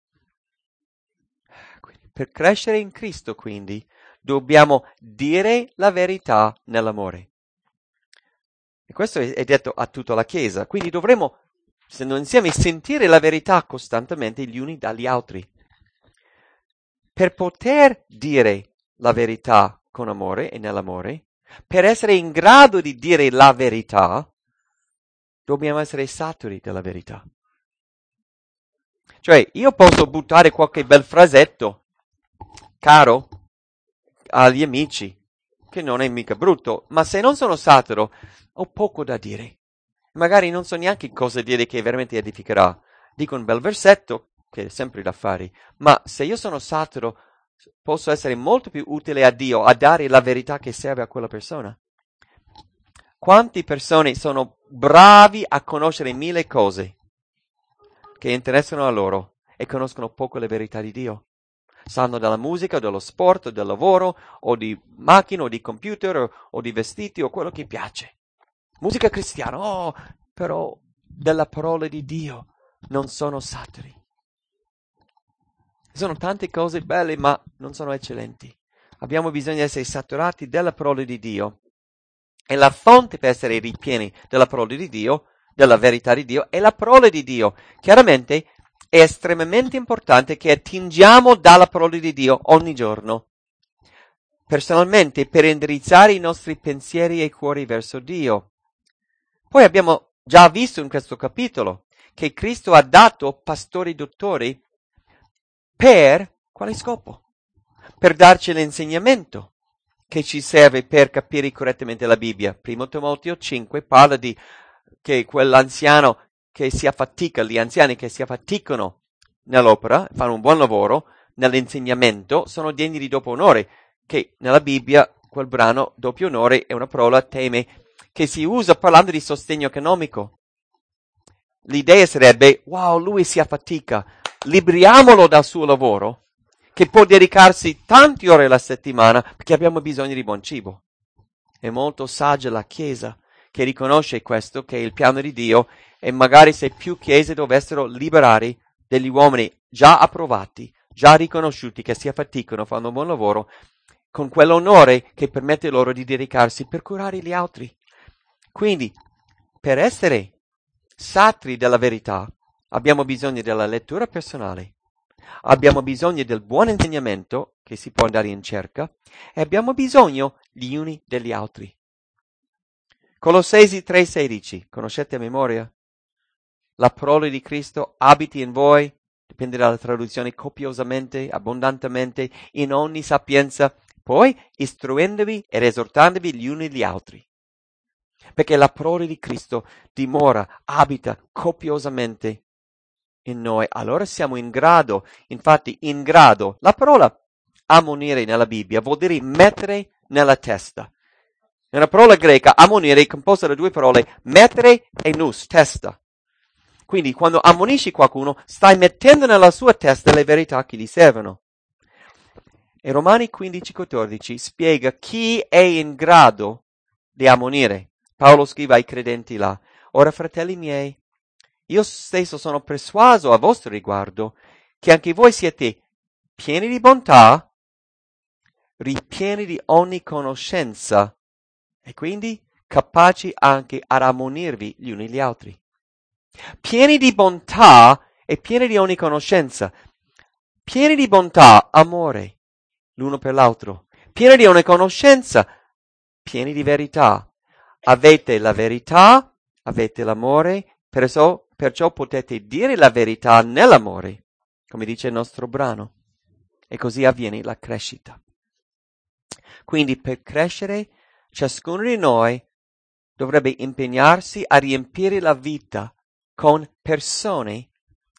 Speaker 2: Quindi, per crescere in Cristo, quindi, dobbiamo dire la verità nell'amore. E questo è detto a tutta la Chiesa. Quindi dovremo, stando insieme, sentire la verità costantemente gli uni dagli altri. Per poter dire la verità con amore e nell'amore, per essere in grado di dire la verità, dobbiamo essere saturi della verità. Cioè, io posso buttare qualche bel frasetto, caro, agli amici, che non è mica brutto, ma se non sono saturo, ho poco da dire. Magari non so neanche cosa dire che veramente edificherà. Dico un bel versetto, che è sempre da fare, ma se io sono saturo, posso essere molto più utile a Dio a dare la verità che serve a quella persona. Quante persone sono bravi a conoscere mille cose che interessano a loro e conoscono poco le verità di Dio? Sanno della musica, dello sport, del lavoro, o di macchine, o di computer, o, o di vestiti, o quello che piace. Musica cristiana, oh, però della parola di Dio non sono saturi. Ci sono tante cose belle, ma non sono eccellenti. Abbiamo bisogno di essere saturati della parola di Dio. E la fonte per essere ripieni della parola di Dio, della verità di Dio, è la parola di Dio. Chiaramente è estremamente importante che attingiamo dalla parola di Dio ogni giorno. Personalmente, per indirizzare i nostri pensieri e cuori verso Dio. Poi abbiamo già visto in questo capitolo che Cristo ha dato pastori dottori per quale scopo? Per darci l'insegnamento che ci serve per capire correttamente la Bibbia. Primo Timoteo cinque parla di che quell'anziano che si affatica, gli anziani che si affaticano nell'opera, fanno un buon lavoro nell'insegnamento, sono degni di doppio onore, che nella Bibbia quel brano doppio onore è una parola teme che si usa parlando di sostegno economico. L'idea sarebbe, wow, lui si affatica, liberiamolo dal suo lavoro, che può dedicarsi tante ore alla settimana perché abbiamo bisogno di buon cibo. È molto saggia la Chiesa che riconosce questo, che è il piano di Dio, e magari se più chiese dovessero liberare degli uomini già approvati, già riconosciuti, che si affaticano, fanno un buon lavoro, con quell'onore che permette loro di dedicarsi per curare gli altri. Quindi, per essere saturi della verità, abbiamo bisogno della lettura personale, abbiamo bisogno del buon insegnamento che si può andare in cerca e abbiamo bisogno gli uni degli altri. Colossesi tre sedici, conoscete a memoria? La parola di Cristo abiti in voi, dipende dalla traduzione, copiosamente, abbondantemente, in ogni sapienza, poi istruendovi ed esortandovi gli uni gli altri. Perché la parola di Cristo dimora, abita copiosamente in noi, allora siamo in grado, infatti in grado, la parola ammonire nella Bibbia vuol dire mettere nella testa. È una parola greca, ammonire, è composta da due parole, mettere e nous, testa. Quindi quando ammonisci qualcuno, stai mettendo nella sua testa le verità che gli servono. E Romani quindici quattordici spiega chi è in grado di ammonire. Paolo scrive ai credenti là, ora fratelli miei, io stesso sono persuaso a vostro riguardo che anche voi siete pieni di bontà, ripieni di ogni conoscenza e quindi capaci anche ad ammonirvi gli uni gli altri. Pieni di bontà e pieni di ogni conoscenza. Pieni di bontà, amore l'uno per l'altro. Pieni di ogni conoscenza, pieni di verità. Avete la verità, avete l'amore, perciò, perciò potete dire la verità nell'amore. come dice il nostro brano, e così avviene la crescita. Quindi per crescere, ciascuno di noi dovrebbe impegnarsi a riempire la vita con persone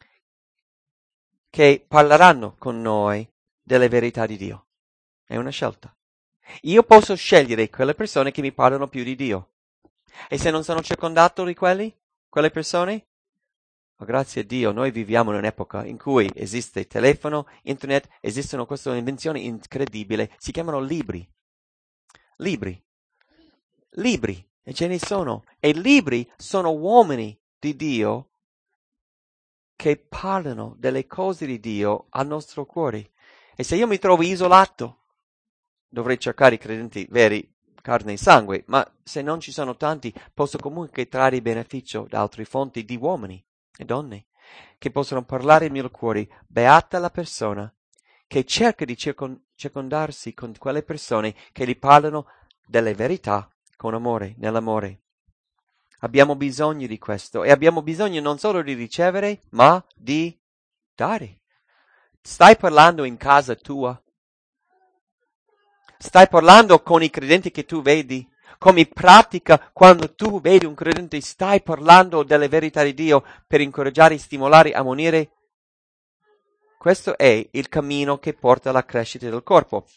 Speaker 2: che parleranno con noi delle verità di Dio. È una scelta. Io posso scegliere quelle persone che mi parlano più di Dio. E se non sono circondato di quelli, quelle persone, oh, grazie a Dio, noi viviamo in un'epoca in cui esiste il telefono, internet, esistono queste invenzioni incredibili, si chiamano libri. Libri. Libri. E ce ne sono. E libri sono uomini di Dio che parlano delle cose di Dio al nostro cuore. E se io mi trovo isolato, dovrei cercare i credenti veri, carne e sangue, ma se non ci sono tanti, posso comunque trarre beneficio da altre fonti di uomini e donne che possono parlare il mio cuore. Beata la persona che cerca di circon- circondarsi con quelle persone che gli parlano delle verità con amore, nell'amore. Abbiamo bisogno di questo e abbiamo bisogno non solo di ricevere, ma di dare. Stai parlando in casa tua? Stai parlando con i credenti che tu vedi? Come pratica quando tu vedi un credente, stai parlando delle verità di Dio per incoraggiare, stimolare, ammonire? Questo è il cammino che porta alla crescita del corpo.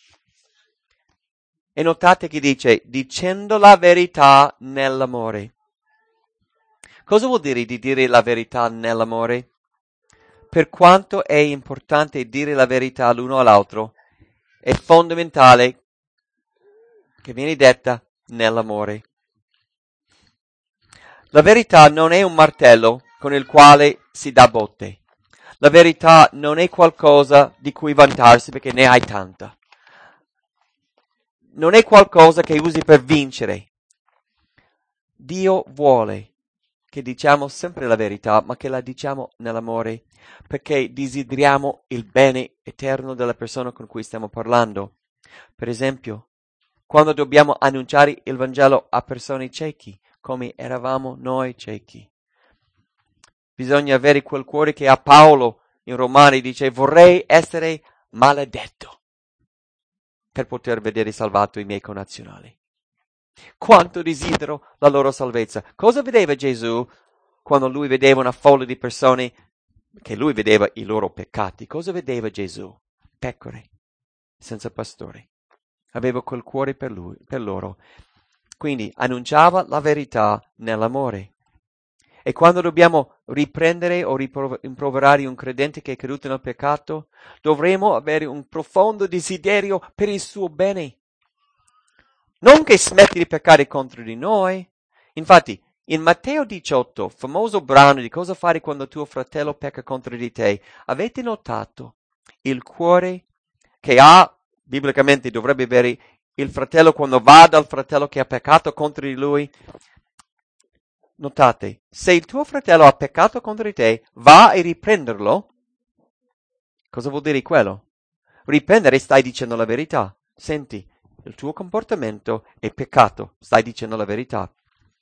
Speaker 2: E notate che dice, dicendo la verità nell'amore. Cosa vuol dire di dire la verità nell'amore? Per quanto è importante dire la verità l'uno all'altro, è fondamentale che viene detta nell'amore. La verità non è un martello con il quale si dà botte. La verità non è qualcosa di cui vantarsi perché ne hai tanta. Non è qualcosa che usi per vincere. Dio vuole che diciamo sempre la verità, ma che la diciamo nell'amore, perché desideriamo il bene eterno della persona con cui stiamo parlando. Per esempio, quando dobbiamo annunciare il Vangelo a persone ciechi, come eravamo noi ciechi, bisogna avere quel cuore che a Paolo in Romani dice vorrei essere maledetto per poter vedere salvato i miei connazionali. Quanto desidero la loro salvezza. Cosa vedeva Gesù quando lui vedeva una folla di persone che lui vedeva i loro peccati? Cosa vedeva Gesù? Pecore, senza pastore. Aveva quel cuore per lui, per loro. Quindi annunciava la verità nell'amore. E quando dobbiamo riprendere o rimproverare un credente che è caduto nel peccato, dovremo avere un profondo desiderio per il suo bene. Non che smetti di peccare contro di noi. Infatti, in Matteo diciotto, famoso brano di cosa fare quando tuo fratello pecca contro di te, avete notato il cuore che ha, biblicamente dovrebbe avere il fratello quando va dal fratello che ha peccato contro di lui? Notate, se il tuo fratello ha peccato contro di te, va a riprenderlo. Cosa vuol dire quello? Riprendere, stai dicendo la verità. Senti, il tuo comportamento è peccato, stai dicendo la verità.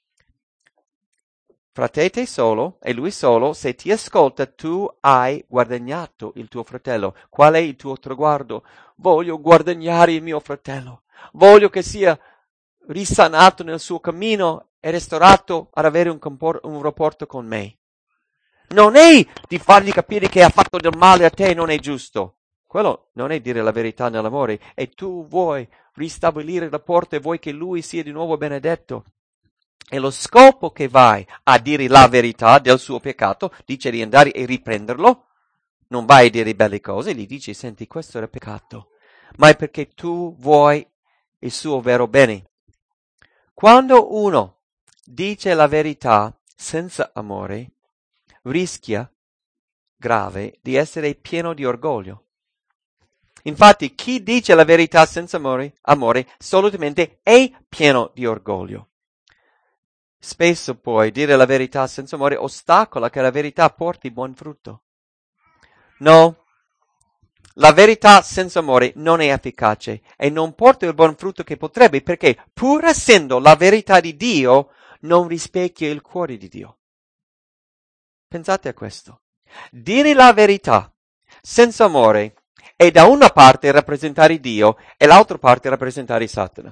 Speaker 2: Fra te e te solo, e lui solo, se ti ascolta, tu hai guadagnato il tuo fratello. Qual è il tuo traguardo? Voglio guadagnare il mio fratello. Voglio che sia risanato nel suo cammino e restaurato ad avere un, compor- un rapporto con me. Non è di fargli capire che ha fatto del male a te, non è giusto. Quello non è dire la verità nell'amore. E tu vuoi ristabilire il rapporto e vuoi che lui sia di nuovo benedetto. E lo scopo che vai a dire la verità del suo peccato, dice di andare e riprenderlo, non vai a dire belle cose, gli dici, senti, questo era peccato, ma è perché tu vuoi il suo vero bene. Quando uno dice la verità senza amore, rischia grave di essere pieno di orgoglio. Infatti, chi dice la verità senza amore, amore solitamente è pieno di orgoglio. Spesso poi dire la verità senza amore ostacola che la verità porti buon frutto. No, la verità senza amore non è efficace e non porta il buon frutto che potrebbe, perché pur essendo la verità di Dio, non rispecchia il cuore di Dio. Pensate a questo. Dire la verità senza amore è da una parte rappresentare Dio e l'altra parte rappresentare Satana.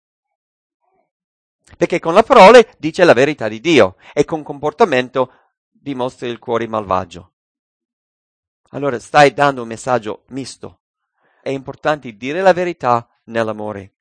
Speaker 2: Perché con le parole dice la verità di Dio e con comportamento dimostra il cuore malvagio. Allora stai dando un messaggio misto. È importante dire la verità nell'amore.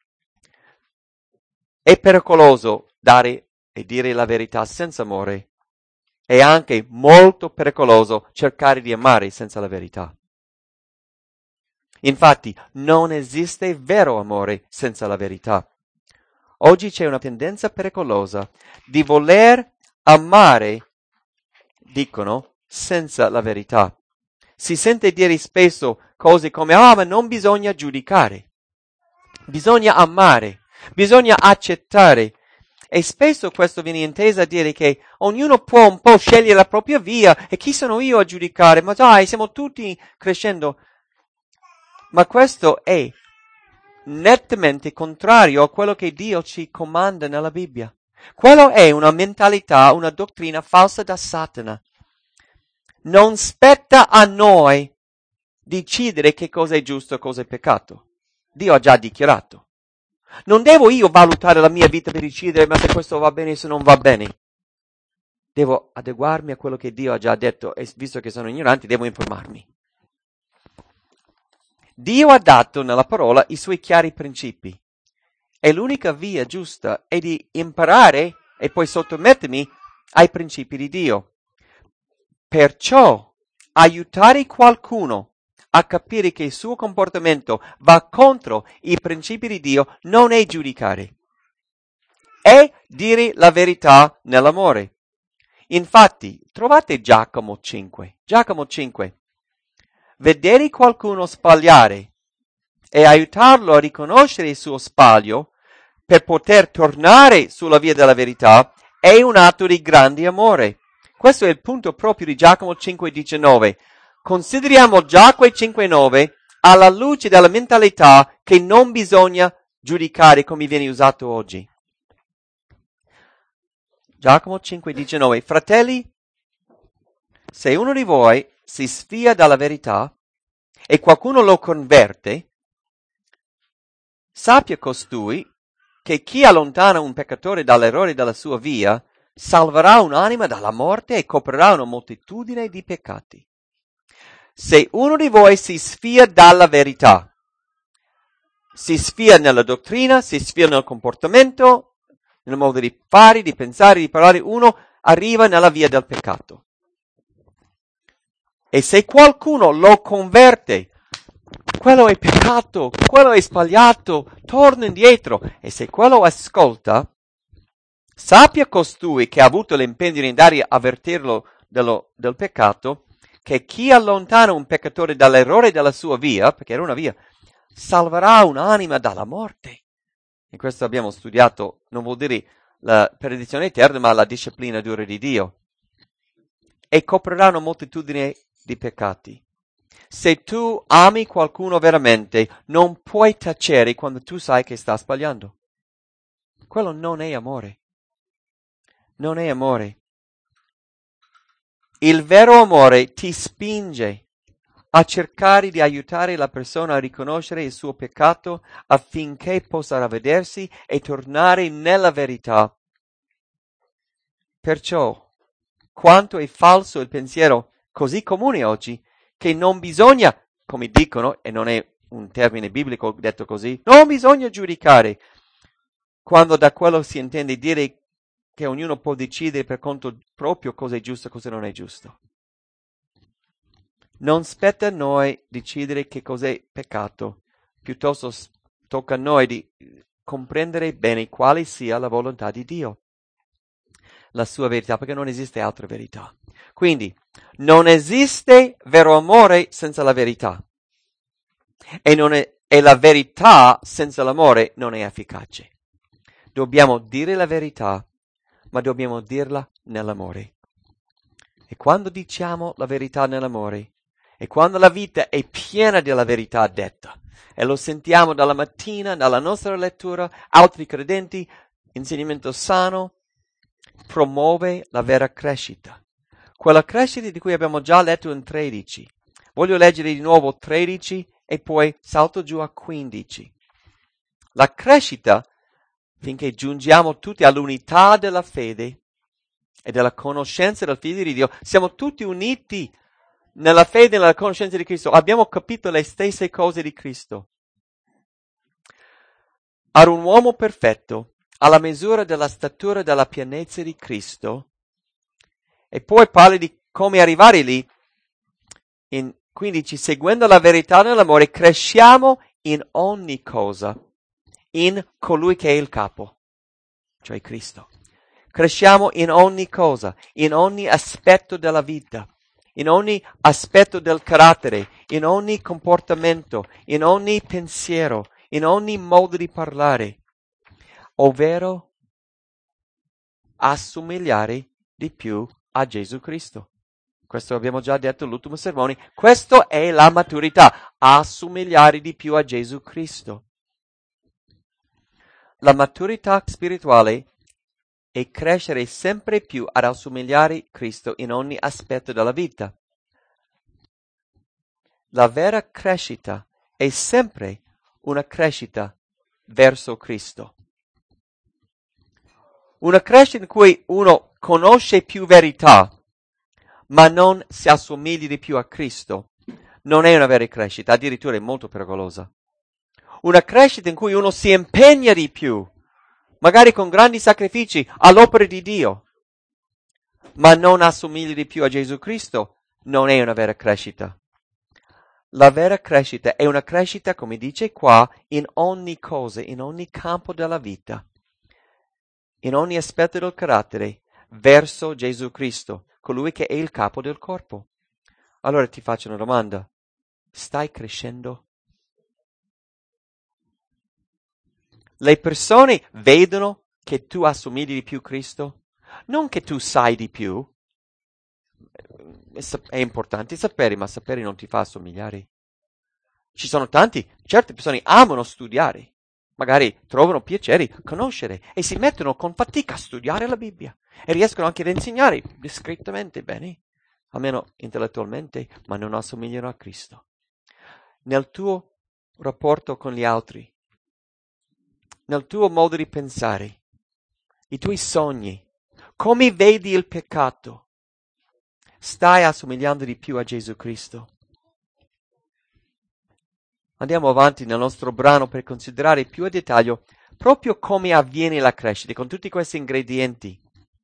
Speaker 2: È pericoloso dare e dire la verità senza amore. È anche molto pericoloso cercare di amare senza la verità. Infatti, non esiste vero amore senza la verità. Oggi c'è una tendenza pericolosa di voler amare, dicono, senza la verità. Si sente dire spesso cose come, ah, ma non bisogna giudicare. Bisogna amare, bisogna accettare. E spesso questo viene inteso a dire che ognuno può un po' scegliere la propria via e chi sono io a giudicare? Ma dai, stiamo tutti crescendo. Ma questo è nettamente contrario a quello che Dio ci comanda nella Bibbia. Quello è una mentalità, una dottrina falsa da Satana. Non spetta a noi decidere che cosa è giusto e cosa è peccato. Dio ha già dichiarato. Non devo io valutare la mia vita per decidere ma se questo va bene o se non va bene. Devo adeguarmi a quello che Dio ha già detto e visto che sono ignorante devo informarmi. Dio ha dato nella parola i suoi chiari principi e l'unica via giusta è di imparare e poi sottomettermi ai principi di Dio. Perciò aiutare qualcuno a capire che il suo comportamento va contro i principi di Dio non è giudicare, è dire la verità nell'amore. Infatti, trovate Giacomo cinque. Giacomo cinque. Vedere qualcuno sbagliare e aiutarlo a riconoscere il suo sbaglio per poter tornare sulla via della verità è un atto di grande amore. Questo è il punto proprio di Giacomo cinque diciannove. Consideriamo Giacomo cinque nove alla luce della mentalità che non bisogna giudicare come viene usato oggi. Giacomo cinque diciannove. Fratelli, se uno di voi si sfia dalla verità e qualcuno lo converte, sappia costui che chi allontana un peccatore dall'errore della sua via salverà un'anima dalla morte e coprirà una moltitudine di peccati. Se uno di voi si sfia dalla verità, si sfia nella dottrina, si sfia nel comportamento, nel modo di fare, di pensare, di parlare, uno arriva nella via del peccato. E se qualcuno lo converte, quello è peccato, quello è sbagliato, torna indietro. E se quello ascolta, sappia costui che ha avuto l'impegno di andare a avvertirlo dello, del peccato, che chi allontana un peccatore dall'errore della sua via, perché era una via, salverà un'anima dalla morte. E questo abbiamo studiato, non vuol dire la perdizione eterna, ma la disciplina dura di Dio. E coprirà una moltitudine di peccati. Se tu ami qualcuno veramente, non puoi tacere quando tu sai che sta sbagliando. Quello non è amore. Non è amore. Il vero amore ti spinge a cercare di aiutare la persona a riconoscere il suo peccato affinché possa ravvedersi e tornare nella verità. Perciò, quanto è falso il pensiero così comune oggi, che non bisogna, come dicono, e non è un termine biblico detto così, non bisogna giudicare, quando da quello si intende dire che ognuno può decidere per conto proprio cosa è giusto e cosa non è giusto. Non spetta a noi decidere che cos'è peccato, piuttosto tocca a noi di comprendere bene quale sia la volontà di Dio, la sua verità, perché non esiste altra verità. Quindi, non esiste vero amore senza la verità. E, non è, e la verità senza l'amore non è efficace. Dobbiamo dire la verità, ma dobbiamo dirla nell'amore. E quando diciamo la verità nell'amore, e quando la vita è piena della verità detta, e lo sentiamo dalla mattina, dalla nostra lettura, altri credenti, insegnamento sano, promuove la vera crescita. Quella crescita di cui abbiamo già letto in tredici. Voglio leggere di nuovo tredici e poi salto giù a quindici. La crescita, finché giungiamo tutti all'unità della fede e della conoscenza del Figlio di Dio, siamo tutti uniti nella fede e nella conoscenza di Cristo. Abbiamo capito le stesse cose di Cristo. Ad un uomo perfetto, alla misura della statura e della pienezza di Cristo, e poi parla di come arrivare lì. In quindici, seguendo la verità nell'amore, cresciamo in ogni cosa, in colui che è il capo, cioè Cristo. Cresciamo in ogni cosa, in ogni aspetto della vita, in ogni aspetto del carattere, in ogni comportamento, in ogni pensiero, in ogni modo di parlare, ovvero assomigliare di più a Gesù Cristo. Questo abbiamo già detto all'ultimo sermone. Questa è la maturità, assomigliare di più a Gesù Cristo. La maturità spirituale è crescere sempre più ad assomigliare a Cristo in ogni aspetto della vita. La vera crescita è sempre una crescita verso Cristo. Una crescita in cui uno conosce più verità, ma non si assomigli di più a Cristo, non è una vera crescita, addirittura è molto pericolosa. Una crescita in cui uno si impegna di più, magari con grandi sacrifici all'opera di Dio, ma non assomiglia di più a Gesù Cristo, non è una vera crescita. La vera crescita è una crescita, come dice qua, in ogni cosa, in ogni campo della vita, in ogni aspetto del carattere, verso Gesù Cristo, colui che è il capo del corpo. Allora ti faccio una domanda. Stai crescendo? Le persone vedono che tu assomigli di più a Cristo? Non che tu sai di più. È importante sapere, ma sapere non ti fa assomigliare. Ci sono tanti, certe persone amano studiare, magari trovano piacere conoscere e si mettono con fatica a studiare la Bibbia e riescono anche ad insegnare discretamente bene, almeno intellettualmente, ma non assomigliano a Cristo. Nel tuo rapporto con gli altri, nel tuo modo di pensare, i tuoi sogni, come vedi il peccato, stai assomigliando di più a Gesù Cristo? Andiamo avanti nel nostro brano per considerare più a dettaglio proprio come avviene la crescita con tutti questi ingredienti.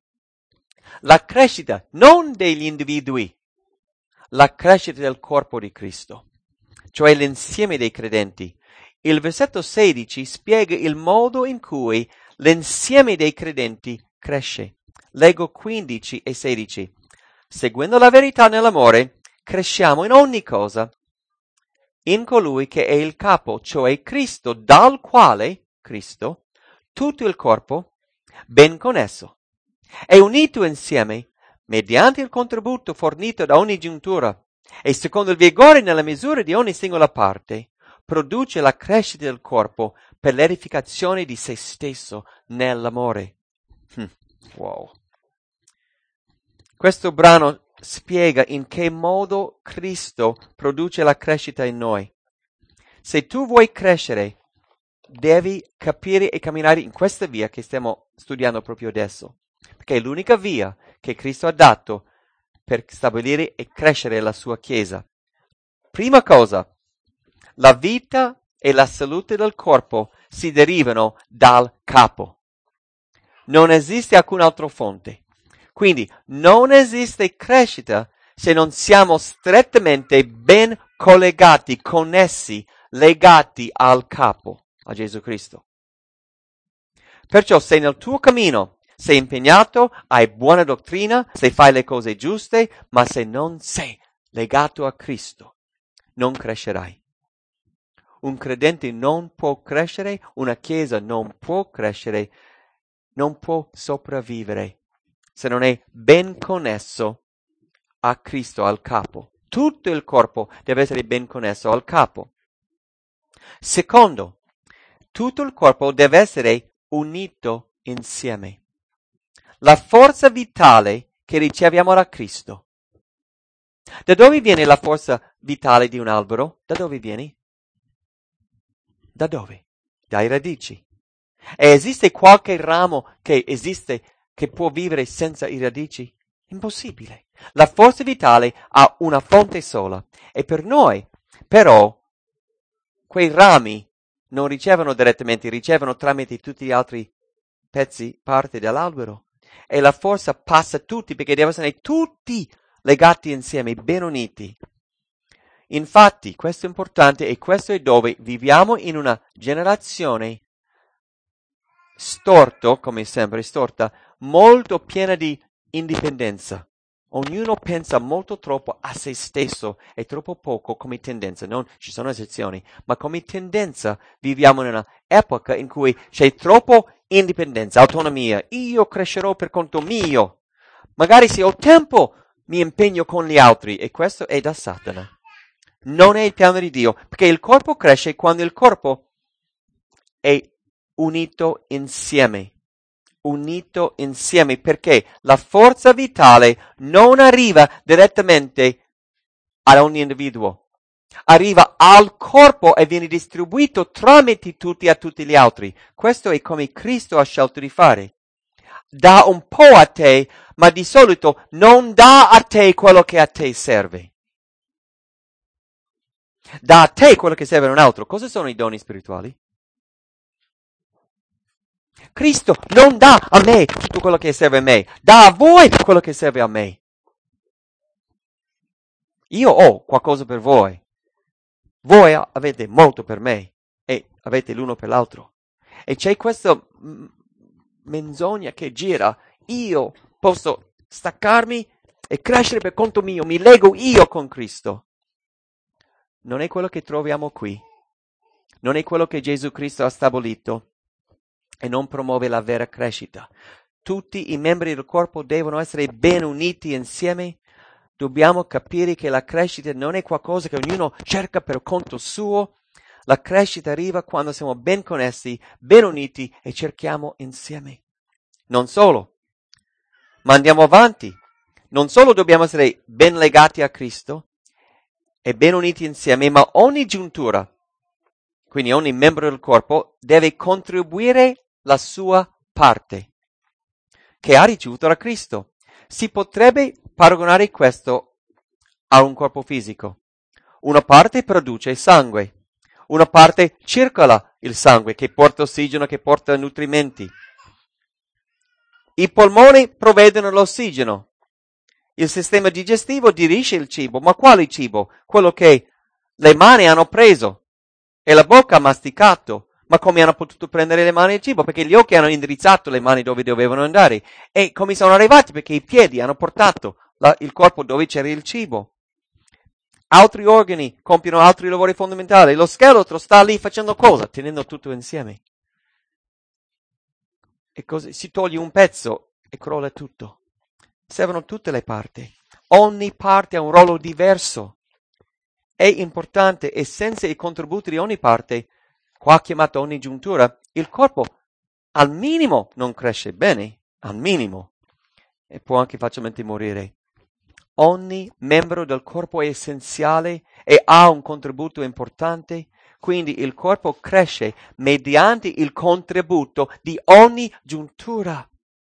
Speaker 2: La crescita non degli individui, la crescita del corpo di Cristo, cioè l'insieme dei credenti. Il versetto sedici spiega il modo in cui l'insieme dei credenti cresce. Leggo quindici e sedici. Seguendo la verità nell'amore, cresciamo in ogni cosa, in colui che è il capo, cioè Cristo, dal quale, Cristo, tutto il corpo, ben connesso, è unito insieme, mediante il contributo fornito da ogni giuntura, e secondo il vigore nella misura di ogni singola parte, produce la crescita del corpo per l'edificazione di se stesso nell'amore. Hm, wow. Questo brano spiega in che modo Cristo produce la crescita in noi. Se tu vuoi crescere, devi capire e camminare in questa via che stiamo studiando proprio adesso, perché è l'unica via che Cristo ha dato per stabilire e crescere la sua Chiesa. Prima cosa, la vita e la salute del corpo si derivano dal capo. Non esiste alcun altro fonte. Quindi non esiste crescita se non siamo strettamente ben collegati, connessi, legati al capo, a Gesù Cristo. Perciò se nel tuo cammino sei impegnato, hai buona dottrina, se fai le cose giuste, ma se non sei legato a Cristo, non crescerai. Un credente non può crescere, una chiesa non può crescere, non può sopravvivere se non è ben connesso a Cristo, al capo. Tutto il corpo deve essere ben connesso al capo. Secondo, tutto il corpo deve essere unito insieme. La forza vitale che riceviamo da Cristo. Da dove viene la forza vitale di un albero, da dove viene? Da dove? Dai radici. E esiste qualche ramo che esiste, che può vivere senza i radici? Impossibile. La forza vitale ha una fonte sola. E per noi, però, quei rami non ricevono direttamente, ricevono tramite tutti gli altri pezzi, parte dell'albero. E la forza passa a tutti, perché devono essere tutti legati insieme, ben uniti. Infatti, questo è importante e questo è dove viviamo in una generazione storto, come sempre storta, molto piena di indipendenza. Ognuno pensa molto troppo a se stesso e troppo poco come tendenza. Non ci sono eccezioni, ma come tendenza viviamo in un'epoca in cui c'è troppo indipendenza, autonomia. Io crescerò per conto mio. Magari se ho tempo mi impegno con gli altri e questo è da Satana. Non è il piano di Dio, perché il corpo cresce quando il corpo è unito insieme. Unito insieme, perché la forza vitale non arriva direttamente ad ogni individuo. Arriva al corpo e viene distribuito tramite tutti a tutti gli altri. Questo è come Cristo ha scelto di fare. Dà un po' a te, ma di solito non dà a te quello che a te serve. Dà a te quello che serve a un altro. Cosa sono i doni spirituali? Cristo non dà a me tutto quello che serve a me, dà a voi quello che serve a me. Io ho qualcosa per voi. Voi avete molto per me e avete l'uno per l'altro. E c'è questa menzogna che gira. Io posso staccarmi e crescere per conto mio, mi lego io con Cristo. Non è quello che troviamo qui. Non è quello che Gesù Cristo ha stabilito e non promuove la vera crescita. Tutti i membri del corpo devono essere ben uniti insieme. Dobbiamo capire che la crescita non è qualcosa che ognuno cerca per conto suo. La crescita arriva quando siamo ben connessi, ben uniti e cerchiamo insieme. Non solo, ma andiamo avanti. Non solo dobbiamo essere ben legati a Cristo e ben uniti insieme, ma ogni giuntura, quindi ogni membro del corpo, deve contribuire la sua parte che ha ricevuto da Cristo. Si potrebbe paragonare questo a un corpo fisico. Una parte produce sangue, una parte circola il sangue che porta ossigeno, che porta nutrimenti. I polmoni provvedono l'ossigeno. Il sistema digestivo digerisce il cibo, ma quale cibo? Quello che le mani hanno preso e la bocca ha masticato. Ma come hanno potuto prendere le mani il cibo? Perché gli occhi hanno indirizzato le mani dove dovevano andare. E come sono arrivati? Perché i piedi hanno portato la, il corpo dove c'era il cibo. Altri organi compiono altri lavori fondamentali. Lo scheletro sta lì facendo cosa? Tenendo tutto insieme. E così si toglie un pezzo e crolla tutto. Servono tutte le parti. Ogni parte ha un ruolo diverso. È importante e senza i contributi di ogni parte, qua chiamato ogni giuntura, il corpo al minimo non cresce bene, al minimo, e può anche facilmente morire. Ogni membro del corpo è essenziale e ha un contributo importante, quindi il corpo cresce mediante il contributo di ogni giuntura.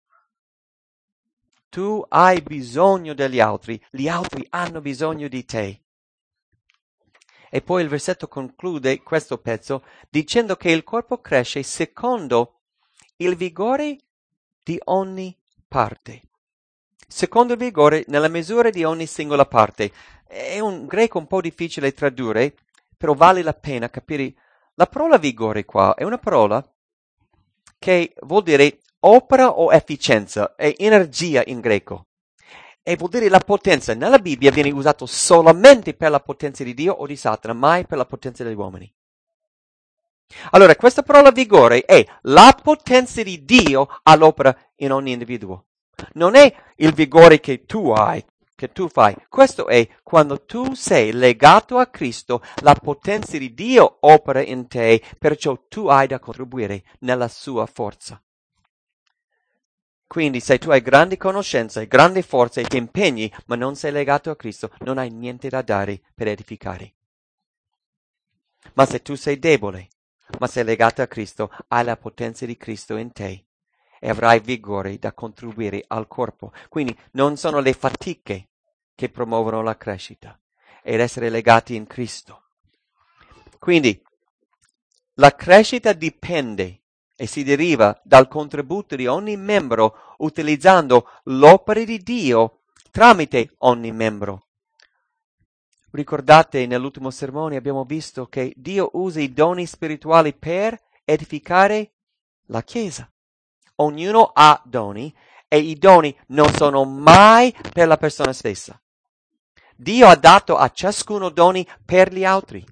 Speaker 2: Tu hai bisogno degli altri, gli altri hanno bisogno di te. E poi il versetto conclude questo pezzo dicendo che il corpo cresce secondo il vigore di ogni parte. Secondo il vigore nella misura di ogni singola parte. È un greco un po' difficile da tradurre, però vale la pena capire. La parola vigore qua è una parola che vuol dire opera o efficienza, è energia in greco. E vuol dire la potenza. Nella Bibbia viene usato solamente per la potenza di Dio o di Satana, mai per la potenza degli uomini. Allora, questa parola vigore è la potenza di Dio all'opera in ogni individuo. Non è il vigore che tu hai, che tu fai. Questo è quando tu sei legato a Cristo, la potenza di Dio opera in te, perciò tu hai da contribuire nella sua forza. Quindi se tu hai grandi conoscenze, grandi forze e ti impegni, ma non sei legato a Cristo, non hai niente da dare per edificare. Ma se tu sei debole, ma sei legato a Cristo, hai la potenza di Cristo in te e avrai vigore da contribuire al corpo. Quindi non sono le fatiche che promuovono la crescita, ed essere legati in Cristo. Quindi la crescita dipende e si deriva dal contributo di ogni membro utilizzando l'opera di Dio tramite ogni membro. Ricordate, nell'ultimo sermone abbiamo visto che Dio usa i doni spirituali per edificare la Chiesa. Ognuno ha doni e i doni non sono mai per la persona stessa. Dio ha dato a ciascuno doni per gli altri.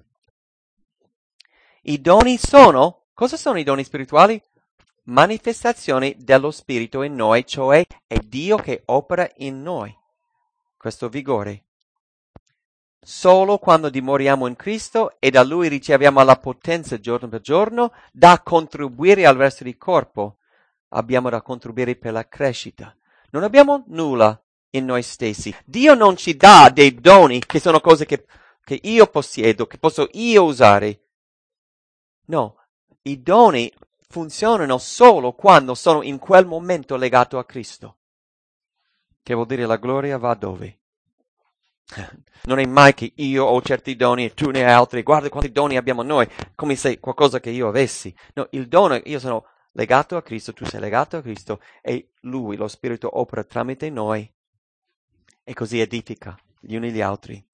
Speaker 2: I doni sono, cosa sono i doni spirituali? Manifestazioni dello Spirito in noi, cioè è Dio che opera in noi questo vigore. Solo quando dimoriamo in Cristo e da Lui riceviamo la potenza giorno per giorno da contribuire al resto del corpo, abbiamo da contribuire per la crescita. Non abbiamo nulla in noi stessi. Dio non ci dà dei doni che sono cose che, che io possiedo, che posso io usare. No, i doni funzionano solo quando sono in quel momento legato a Cristo. Che vuol dire la gloria va dove? Non è mai che io ho certi doni e tu ne hai altri. Guarda quanti doni abbiamo noi, come se qualcosa che io avessi. No, il dono, io sono legato a Cristo, tu sei legato a Cristo e Lui, lo Spirito, opera tramite noi e così edifica gli uni gli altri.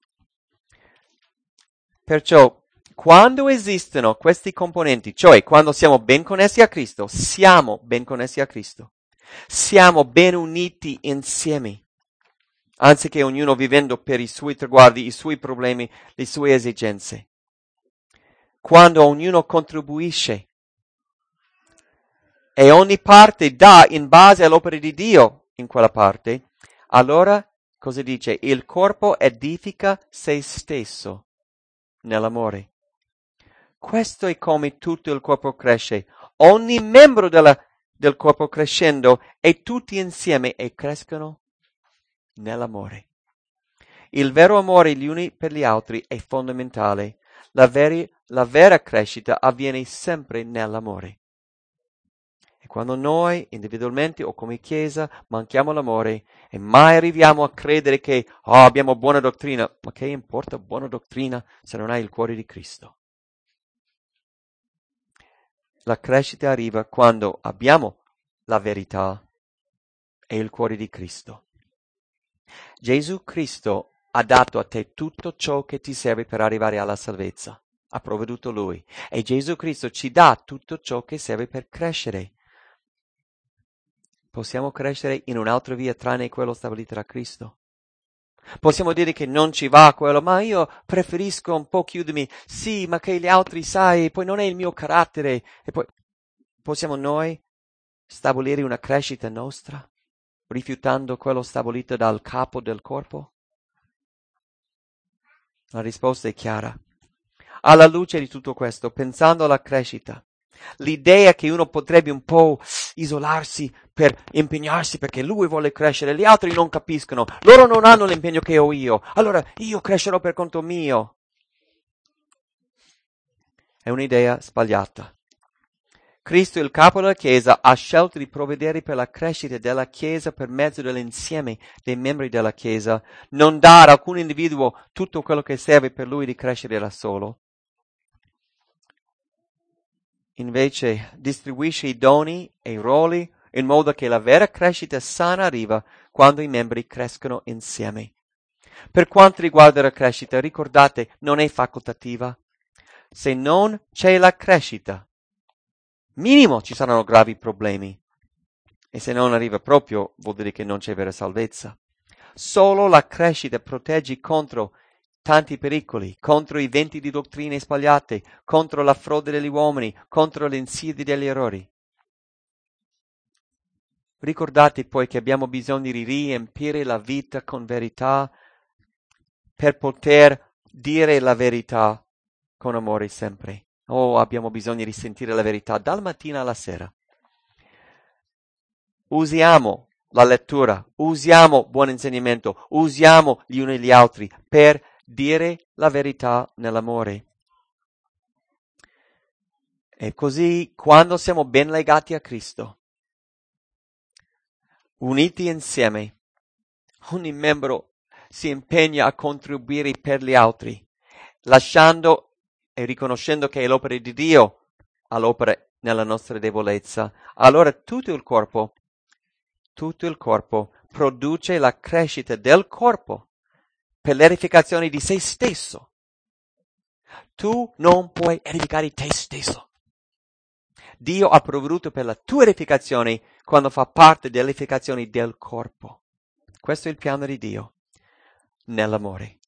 Speaker 2: Perciò, quando esistono questi componenti, cioè quando siamo ben connessi a Cristo, siamo ben connessi a Cristo, siamo ben uniti insieme, anziché ognuno vivendo per i suoi traguardi, i suoi problemi, le sue esigenze. Quando ognuno contribuisce e ogni parte dà in base all'opera di Dio in quella parte, allora, cosa dice? Il corpo edifica se stesso nell'amore. Questo è come tutto il corpo cresce. Ogni membro della, del corpo crescendo e tutti insieme e crescono nell'amore. Il vero amore gli uni per gli altri è fondamentale. La, veri, la vera crescita avviene sempre nell'amore. E quando noi, individualmente o come Chiesa, manchiamo l'amore e mai arriviamo a credere che oh, abbiamo buona dottrina, ma che importa buona dottrina se non hai il cuore di Cristo? La crescita arriva quando abbiamo la verità e il cuore di Cristo. Gesù Cristo ha dato a te tutto ciò che ti serve per arrivare alla salvezza. Ha provveduto Lui. E Gesù Cristo ci dà tutto ciò che serve per crescere. Possiamo crescere in un'altra via tranne quello stabilito da Cristo? Possiamo dire che non ci va quello, ma io preferisco un po' chiudermi, sì, ma che gli altri sai, poi non è il mio carattere. E poi possiamo noi stabilire una crescita nostra, rifiutando quello stabilito dal capo del corpo? La risposta è chiara. Alla luce di tutto questo, pensando alla crescita, l'idea che uno potrebbe un po' isolarsi per impegnarsi perché lui vuole crescere, gli altri non capiscono, loro non hanno l'impegno che ho io, allora io crescerò per conto mio. È un'idea sbagliata. Cristo, il capo della Chiesa, ha scelto di provvedere per la crescita della Chiesa per mezzo dell'insieme dei membri della Chiesa, non dare a alcun individuo tutto quello che serve per lui di crescere da solo. Invece distribuisce i doni e i ruoli in modo che la vera crescita sana arriva quando i membri crescono insieme. Per quanto riguarda la crescita, ricordate, non è facoltativa. Se non c'è la crescita, minimo ci saranno gravi problemi. E se non arriva proprio, vuol dire che non c'è vera salvezza. Solo la crescita protegge contro tanti pericoli, contro i venti di dottrine sbagliate, contro la frode degli uomini, contro le insidie degli errori. Ricordate poi che abbiamo bisogno di riempire la vita con verità per poter dire la verità con amore sempre. Oh, abbiamo bisogno di sentire la verità dal mattino alla sera. usiamo la lettura, usiamo buon insegnamento, usiamo gli uni gli altri per dire la verità nell'amore. E così, quando siamo ben legati a Cristo, uniti insieme, ogni membro si impegna a contribuire per gli altri, lasciando e riconoscendo che è l'opera di Dio all'opera nella nostra debolezza. Allora tutto il corpo, tutto il corpo produce la crescita del corpo per l'edificazione di se stesso. Tu non puoi edificare te stesso. Dio ha provveduto per la tua edificazione quando fa parte dell'edificazione del corpo. Questo è il piano di Dio nell'amore.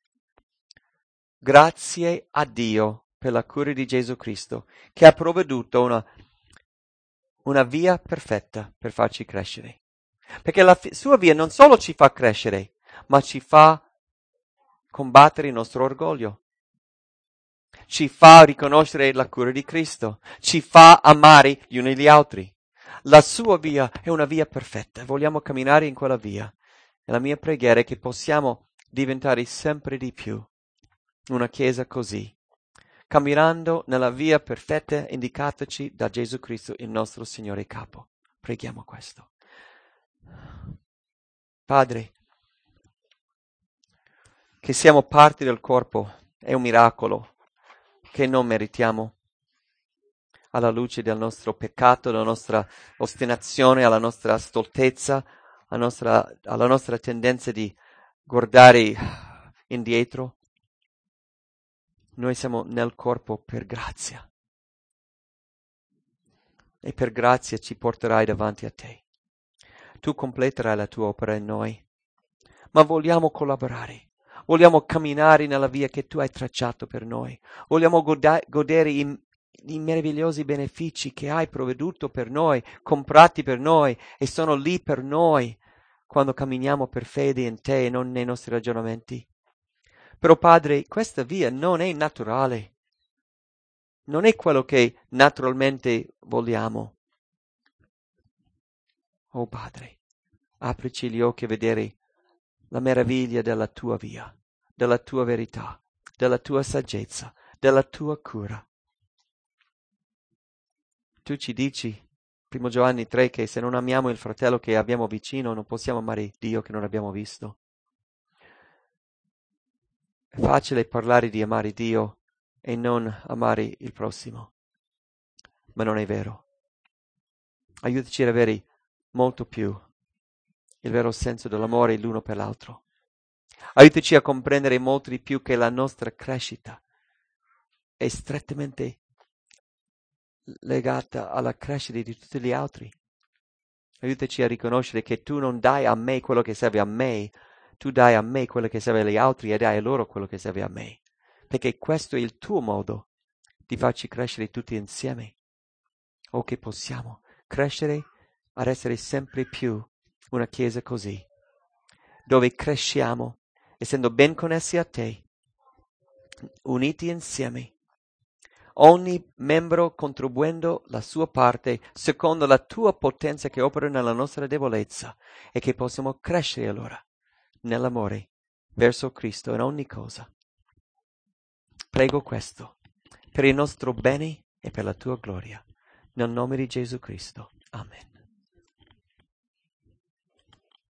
Speaker 2: Grazie a Dio per la cura di Gesù Cristo, che ha provveduto una, una via perfetta per farci crescere. Perché la fi- sua via non solo ci fa crescere, ma ci fa combattere il nostro orgoglio. Ci fa riconoscere la cura di Cristo, ci fa amare gli uni gli altri. La sua via è una via perfetta, vogliamo camminare in quella via. E la mia preghiera è che possiamo diventare sempre di più una chiesa così, camminando nella via perfetta indicataci da Gesù Cristo, il nostro Signore Capo. Preghiamo questo. Padre, che siamo parte del corpo è un miracolo che non meritiamo, alla luce del nostro peccato, della nostra ostinazione, alla nostra stoltezza, alla nostra, alla nostra tendenza di guardare indietro. Noi siamo nel corpo per grazia. E per grazia ci porterai davanti a te. Tu completerai la tua opera in noi. Ma vogliamo collaborare. Vogliamo camminare nella via che tu hai tracciato per noi. Vogliamo goda- godere i, i meravigliosi benefici che hai provveduto per noi, comprati per noi e sono lì per noi quando camminiamo per fede in te e non nei nostri ragionamenti. Però Padre, questa via non è naturale. Non è quello che naturalmente vogliamo. Oh Padre, aprici gli occhi a vedere la meraviglia della tua via, della tua verità, della tua saggezza, della tua cura. Tu ci dici, primo Giovanni tre, che se non amiamo il fratello che abbiamo vicino, non possiamo amare Dio che non abbiamo visto. È facile parlare di amare Dio e non amare il prossimo, ma non è vero. Aiutaci ad avere molto più il vero senso dell'amore l'uno per l'altro. Aiutaci a comprendere molto di più che la nostra crescita è strettamente legata alla crescita di tutti gli altri. Aiutaci a riconoscere che tu non dai a me quello che serve a me, tu dai a me quello che serve agli altri e dai a loro quello che serve a me. Perché questo è il tuo modo di farci crescere tutti insieme. O che possiamo crescere ad essere sempre più una chiesa così, dove cresciamo, essendo ben connessi a te, uniti insieme, ogni membro contribuendo la sua parte secondo la tua potenza che opera nella nostra debolezza, e che possiamo crescere allora nell'amore verso Cristo in ogni cosa. Prego questo per il nostro bene e per la tua gloria, nel nome di Gesù Cristo. Amen.